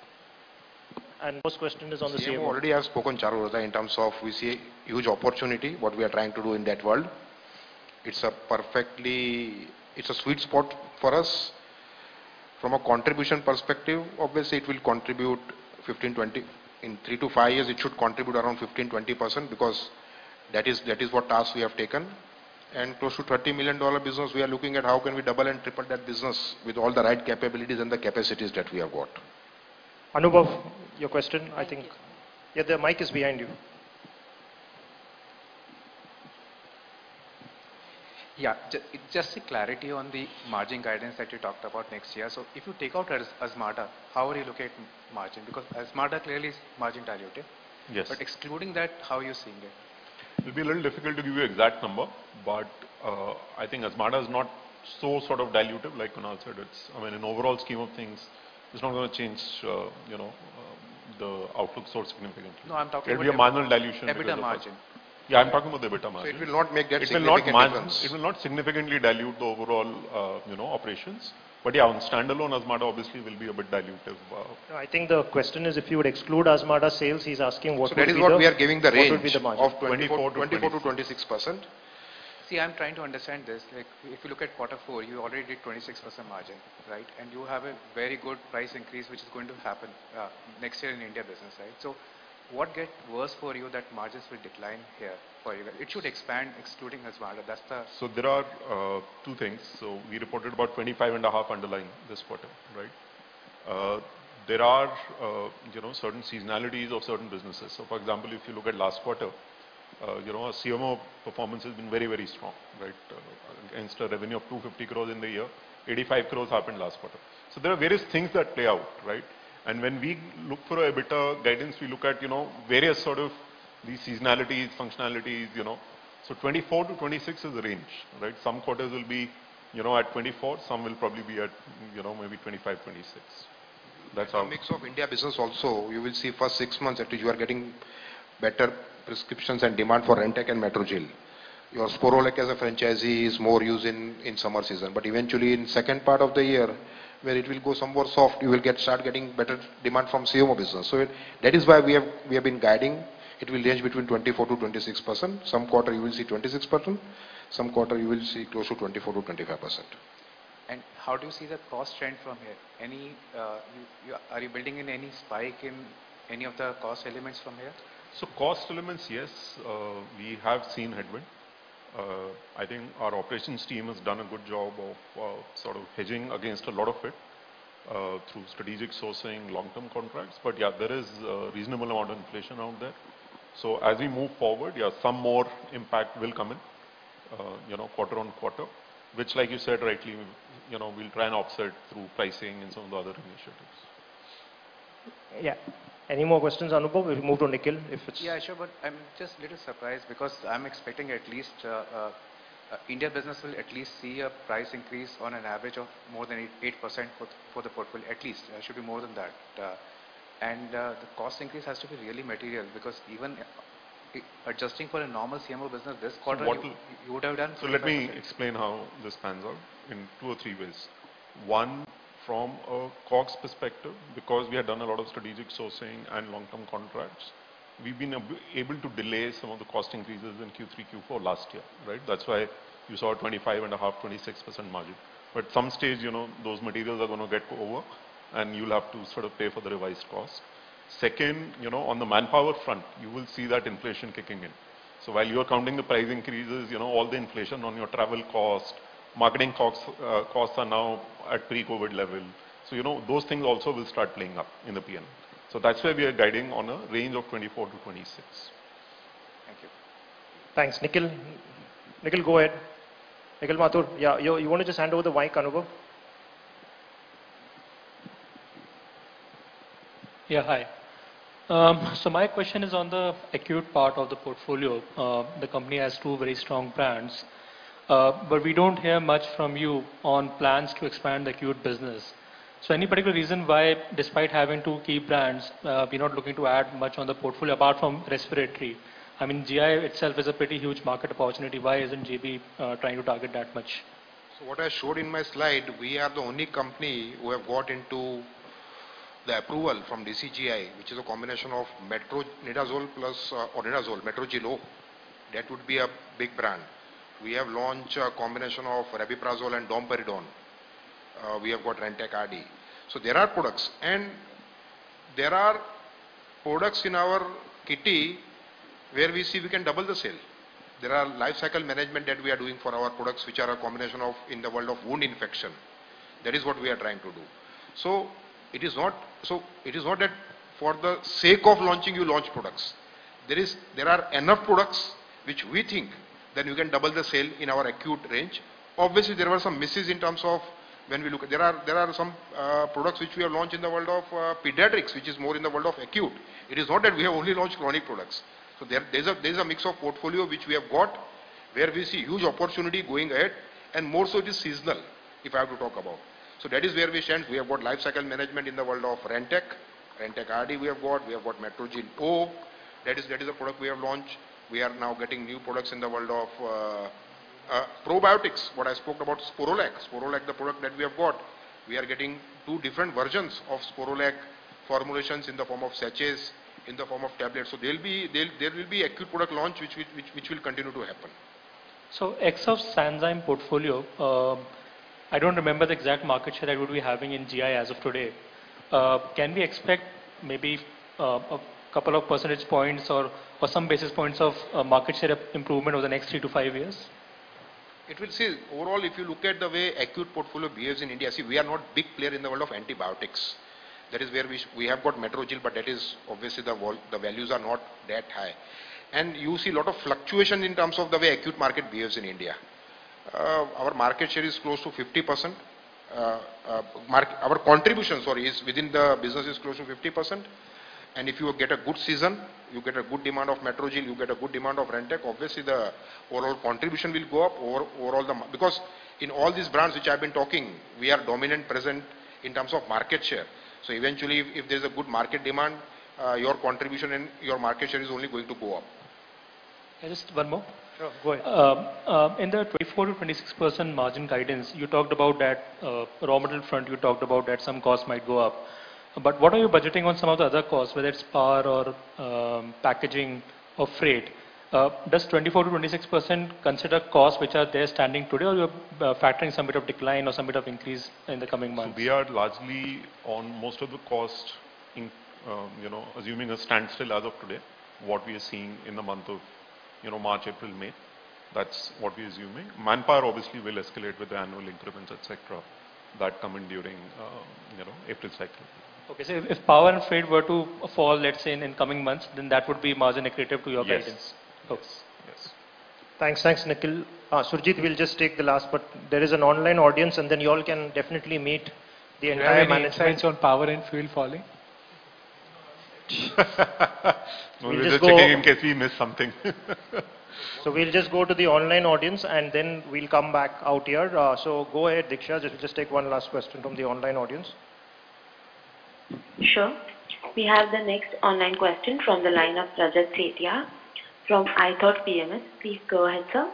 S1: And first question is on the
S2: C
S1: C
S2: M O
S1: M O.
S2: already have spoken, Charulata, in terms of we see a huge opportunity, what we are trying to do in that world. It's a perfectly, it's a sweet spot for us. From a contribution perspective, obviously it will contribute fifteen, twenty, in three to five years it should contribute around fifteen, twenty percent, because that is, that is what task we have taken. And close to thirty million dollar business, we are looking at how can we double and triple that business with all the right capabilities and the capacities that we have got.
S1: Anubhav, your question, I think. Yeah, the mic is behind you.
S17: Yeah, ju- it- just a clarity on the margin guidance that you talked about next year. So if you take out Az- Azmarda, how are you looking at m- margin? Because Azmarda clearly is margin dilutive.
S3: Yes.
S17: But excluding that, how are you seeing it?
S3: It'll be a little difficult to give you exact number, but uh, I think Azmarda is not so sort of dilutive, like Kunal said. It's, I mean, in overall scheme of things, it's not going to change, uh, you know, uh, the outlook so significantly.
S17: No, I'm talking
S3: It'll
S17: about
S3: be a marginal dilution. because
S17: EBITDA
S3: of
S17: margin.
S3: us. Yeah, I'm talking about the EBITDA
S2: So
S3: margin.
S2: it will not make that
S3: it will not
S2: significant
S3: margin,
S2: difference.
S3: It will not significantly dilute the overall, uh, you know, operations. But yeah, on standalone, Azmarda obviously will be a bit dilutive. Uh,
S1: No, I think the question is if you would exclude Azmarda sales, he's asking what
S2: So
S1: would
S2: that is
S1: be
S2: what
S1: the,
S2: we are giving the
S1: what would
S2: range
S1: be the margin?
S2: of twenty-four, twenty-four to twenty-six percent.
S17: See, I'm trying to understand this. Like, if you look at quarter four, you already did twenty-six percent margin, right? And you have a very good price increase, which is going to happen uh, next year in India business, right? So, what get worse for you that margins will decline here for you? It should expand, excluding Azmarda. That's the
S3: So there are uh, two things. So we reported about twenty-five and a half underlying this quarter, right? Uh, there are, uh, you know, certain seasonalities of certain businesses. So for example, if you look at last quarter, uh, you know, our C M O performance has been very, very strong, right? Uh, against a revenue of two hundred fifty crores in the year, eighty-five crores happened last quarter. So there are various things that play out, right? And when we look for a EBITDA guidance, we look at, you know, various sort of these seasonalities, functionalities, you know. So twenty-four to twenty-six is the range, right? Some quarters will be, you know, at twenty-four, some will probably be at, you know, maybe twenty-five, twenty-six. That's
S2: a
S3: how.
S2: mix of India business also. You will see first six months at least you are getting better prescriptions and demand for Rentec and Metrogyl. Your Sporolac as a franchisee is more used in, in summer season. But eventually in second part of the year, where it will go somewhere soft, you will get start getting better demand from C M O business. So it, that is why we have we have been guiding. It will range between twenty-four to twenty-six percent. Some quarter you will see twenty-six percent. Some quarter you will see close to twenty-four to twenty-five percent.
S17: And how do you see the cost trend from here? Any, uh, you, you, are you building in any spike in any of the cost elements from here?
S3: So cost elements, yes, uh, we have seen headwind. Uh, I think our operations team has done a good job of uh, sort of hedging against a lot of it uh, through strategic sourcing, long-term contracts. But yeah, there is a reasonable amount of inflation out there. So as we move forward, yeah, some more impact will come in, uh, you know, quarter on quarter, which, like you said rightly, you know, we'll try and offset through pricing and some of the other initiatives.
S1: Yeah. Any more questions, Anubhav? We'll move to Nikhil if it's...
S17: Yeah, sure, but I'm just a little surprised because I'm expecting at least uh, uh, uh, India business will at least see a price increase on an average of more than eight percent for, for the portfolio, at least. Uh, should be more than that. Uh, and uh, the cost increase has to be really material because even uh, adjusting for a normal C M O business this quarter,
S3: so
S17: you, you would have done...
S3: So let me explain how this pans out in two or three ways. One, from a COGS perspective, because we had done a lot of strategic sourcing and long-term contracts, we've been able to delay some of the cost increases in Q three, Q four last year, right? That's why you saw twenty-five and a half, twenty-six percent margin. But at some stage, you know, those materials are going to get over and you'll have to sort of pay for the revised cost. Second, you know, on the manpower front, you will see that inflation kicking in. So while you're counting the price increases, you know, all the inflation on your travel cost, marketing costs, uh, costs are now at pre-COVID level. So, you know, those things also will start playing up in the P and L. So that's why we are guiding on a range of twenty-four to twenty-six.
S17: Thank you.
S1: Thanks. Nikhil, Nikhil, go ahead. Nikhil Mathur, yeah, you, you want to just hand over the mic, Anubhav?
S18: Yeah, hi. Um, so my question is on the acute part of the portfolio. Uh, the company has two very strong brands. Uh, but we don't hear much from you on plans to expand the acute business. So any particular reason why, despite having two key brands, uh, we're not looking to add much on the portfolio apart from respiratory? I mean, G I itself is a pretty huge market opportunity. Why isn't J B uh, trying to target that much?
S2: So what I showed in my slide, we are the only company who have got into the approval from D C G I, which is a combination of metronidazole plus uh, orinazole, Metrogyl O. That would be a big brand. We have launched a combination of rabiprazole and domperidone. Uh, we have got Rentec R D. So there are products, and there are products in our kitty where we see we can double the sale. There are life cycle management that we are doing for our products, which are a combination of in the world of wound infection. That is what we are trying to do. So it is not so it is not that for the sake of launching you launch products. There is there are enough products which we think then you can double the sale in our acute range. Obviously, there were some misses in terms of when we look at, there are, there are some uh, products which we have launched in the world of uh, pediatrics, which is more in the world of acute. It is not that we have only launched chronic products. So there, there's a, there's a mix of portfolio which we have got, where we see huge opportunity going ahead, and more so it is seasonal, if I have to talk about. So that is where we stand. We have got life cycle management in the world of Rentec, Rentec R D we have got, we have got Metrogyl O, that is, that is a product we have launched. We are now getting new products in the world of uh, uh, probiotics, what I spoke about Sporolac. Sporolac, the product that we have got, we are getting two different versions of Sporolac formulations in the form of sachets, in the form of tablets. So there'll be, there'll, there will be acute product launch which, which, which will continue to happen.
S18: So X of Sanzyme portfolio, uh, I don't remember the exact market share that would be having in G I as of today. Uh, can we expect maybe uh, a couple of percentage points or, or some basis points of uh, market share improvement over the next three to five years?
S2: It will see, overall, if you look at the way acute portfolio behaves in India, see, we are not big player in the world of antibiotics. That is where we, we have got Metrogyl, but that is obviously the, the values are not that high. And you see a lot of fluctuation in terms of the way acute market behaves in India. Uh, our market share is close to fifty percent. uh, uh, mark, our contribution, sorry, is within the business is close to fifty percent. And if you get a good season, you get a good demand of Metrogyl, you get a good demand of Rentec, obviously the overall contribution will go up, over, overall the, because in all these brands which I've been talking, we are dominant present in terms of market share. So eventually, if, if there's a good market demand, uh, your contribution and your market share is only going to go up.
S18: Yeah, just one more.
S2: Sure, go ahead.
S18: Uh, uh, in the twenty-four to twenty-six percent margin guidance, you talked about that uh, raw material front, you talked about that some costs might go up. But what are you budgeting on some of the other costs, whether it's power or um, packaging or freight? Uh, does twenty-four to twenty-six percent consider costs which are there standing today, or you're uh, factoring some bit of decline or some bit of increase in the coming months?
S3: So we are largely on most of the cost, in, um, you know, assuming a standstill as of today, what we are seeing in the month of, you know, March, April, May. That's what we're assuming. Manpower obviously will escalate with the annual increments, et cetera, that come in during, uh, you know, April cycle.
S18: Okay, so if, if power and freight were to fall, let's say in, in coming months, then that would be margin accretive to your
S3: Yes.
S18: guidance. Okay.
S3: Yes.
S1: Thanks, thanks, Nikhil. Uh, Surjit, we'll just take the last, but there is an online audience, and then you all can definitely meet the
S5: Do you
S1: entire
S5: have any
S1: management.
S5: insights on power and fuel falling?
S3: No,
S1: We'll
S3: we're
S1: just
S3: just
S1: go-
S3: checking in case we miss something.
S1: So we'll just go to the online audience, and then we'll come back out here. Uh, so go ahead, Diksha. Just, just take one last question from the online audience.
S9: Sure. We have the next online question from the line of Rajat Sethia from iThought P M S. Please go ahead, sir.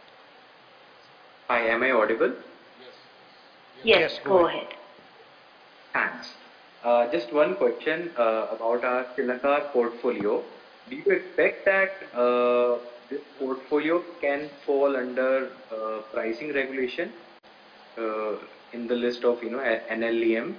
S19: Hi, am I audible?
S9: Yes,
S1: Yes, go
S9: go
S1: ahead.
S9: ahead.
S19: Thanks. Uh, Just one question uh, about our Silacar portfolio. Do you expect that uh, this portfolio can fall under uh, pricing regulation uh, in the list of, you know, N L E M?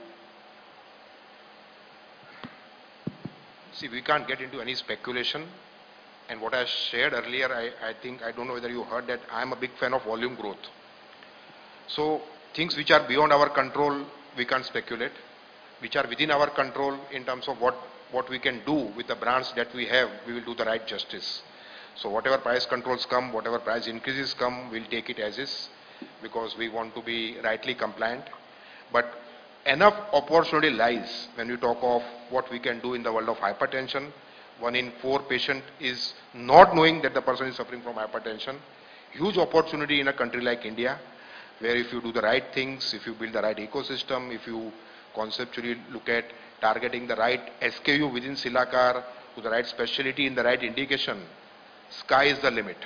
S2: See, we can't get into any speculation. And what I shared earlier, I, I think, I don't know whether you heard that, I'm a big fan of volume growth. So things which are beyond our control, we can't speculate. Which are within our control in terms of what, what we can do with the brands that we have, we will do the right justice. So whatever price controls come, whatever price increases come, we'll take it as is, because we want to be rightly compliant. But enough opportunity lies when we talk of what we can do in the world of hypertension. One in four patient is not knowing that the person is suffering from hypertension. Huge opportunity in a country like India, where if you do the right things, if you build the right ecosystem, if you conceptually look at targeting the right S K U within Silacar to the right specialty in the right indication, sky is the limit.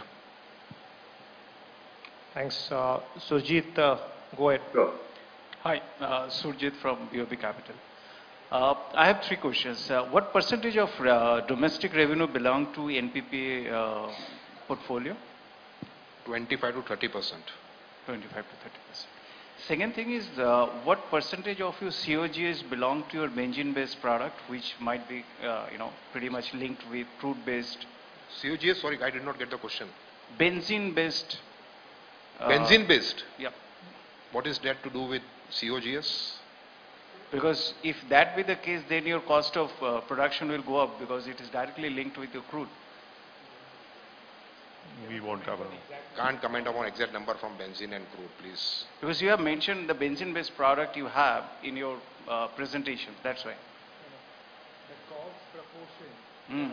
S1: Thanks. Uh, Surjit, uh, go ahead.
S19: Sure.
S20: Hi, uh, Surjit from B O B Capital. Uh, I have three questions. Uh, what percentage of uh, domestic revenue belong to N P P A uh, portfolio?
S2: twenty-five to thirty percent.
S20: twenty-five to thirty percent. Second thing is, uh, what percentage of your C O Gs belong to your benzene-based product, which might be, uh, you know, pretty much linked with crude-based?
S2: C O G S, sorry, I did not get the question.
S20: Benzene-based. Uh,
S2: Benzene based?
S20: Yeah.
S2: What is that to do with C O G S?
S20: Because if that be the case, then your cost of uh, production will go up because it is directly linked with your crude.
S3: We won't have a...
S2: Can't comment on exact number from benzene and crude, please.
S20: Because you have mentioned the benzene-based product you have in your uh, presentation. That's why.
S5: The COGS proportion.
S20: Mm.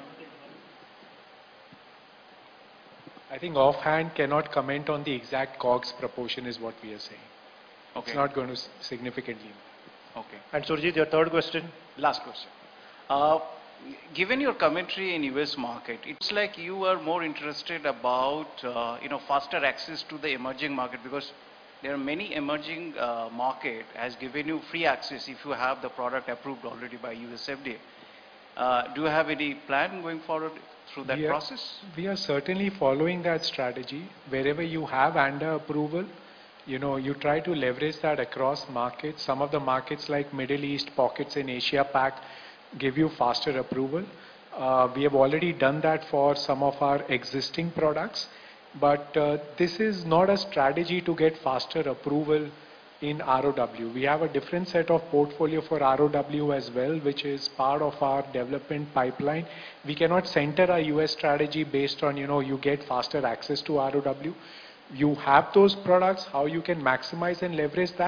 S5: I think offhand cannot comment on the exact COGS proportion is what we are saying.
S20: Okay.
S5: It's not going to s- significantly.
S20: Okay.
S1: And Surjit, your third question.
S20: Last question. Uh, given your commentary in U S market, it's like you are more interested about, uh, you know, faster access to the emerging market, because there are many emerging uh, market has given you free access if you have the product approved already by U S F D A. Uh, do you have any plan going forward through that
S5: We are-
S20: process?
S5: We are certainly following that strategy. Wherever you have under approval, you know, you try to leverage that across markets. Some of the markets like Middle East, pockets in Asia Pac give you faster approval. Uh, we have already done that for some of our existing products, but uh, this is not a strategy to get faster approval in R O W. We have a different set of portfolio for R O W as well, which is part of our development pipeline. We cannot center our U S strategy based on, you know, you get faster access to R O W. You have those products, how you can maximize and leverage that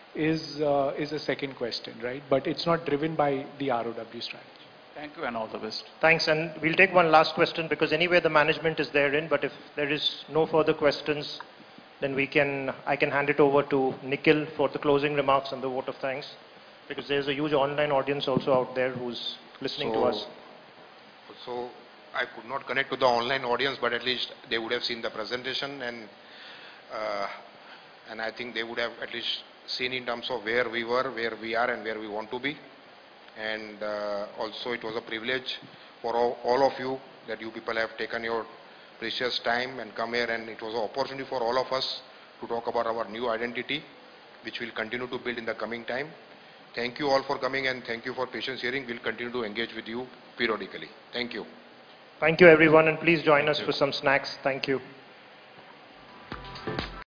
S5: is, uh, is a second question, right? But it's not driven by the R O W strategy.
S20: Thank you and all the best.
S1: Thanks, and we'll take one last question because anyway the management is therein, but if there is no further questions, then we can, I can hand it over to Nikhil for the closing remarks and the vote of thanks, because there's a huge online audience also out there who's listening
S2: so,
S1: to us.
S2: So I could not connect to the online audience, but at least they would have seen the presentation, and uh, and I think they would have at least seen in terms of where we were, where we are, and where we want to be. And uh, also it was a privilege for all, all of you that you people have taken your precious time and come here, and it was an opportunity for all of us to talk about our new identity, which we'll continue to build in the coming time. Thank you all for coming, and thank you for patience hearing. We'll continue to engage with you periodically. Thank you.
S1: Thank you everyone, and please join us for some snacks. Thank you.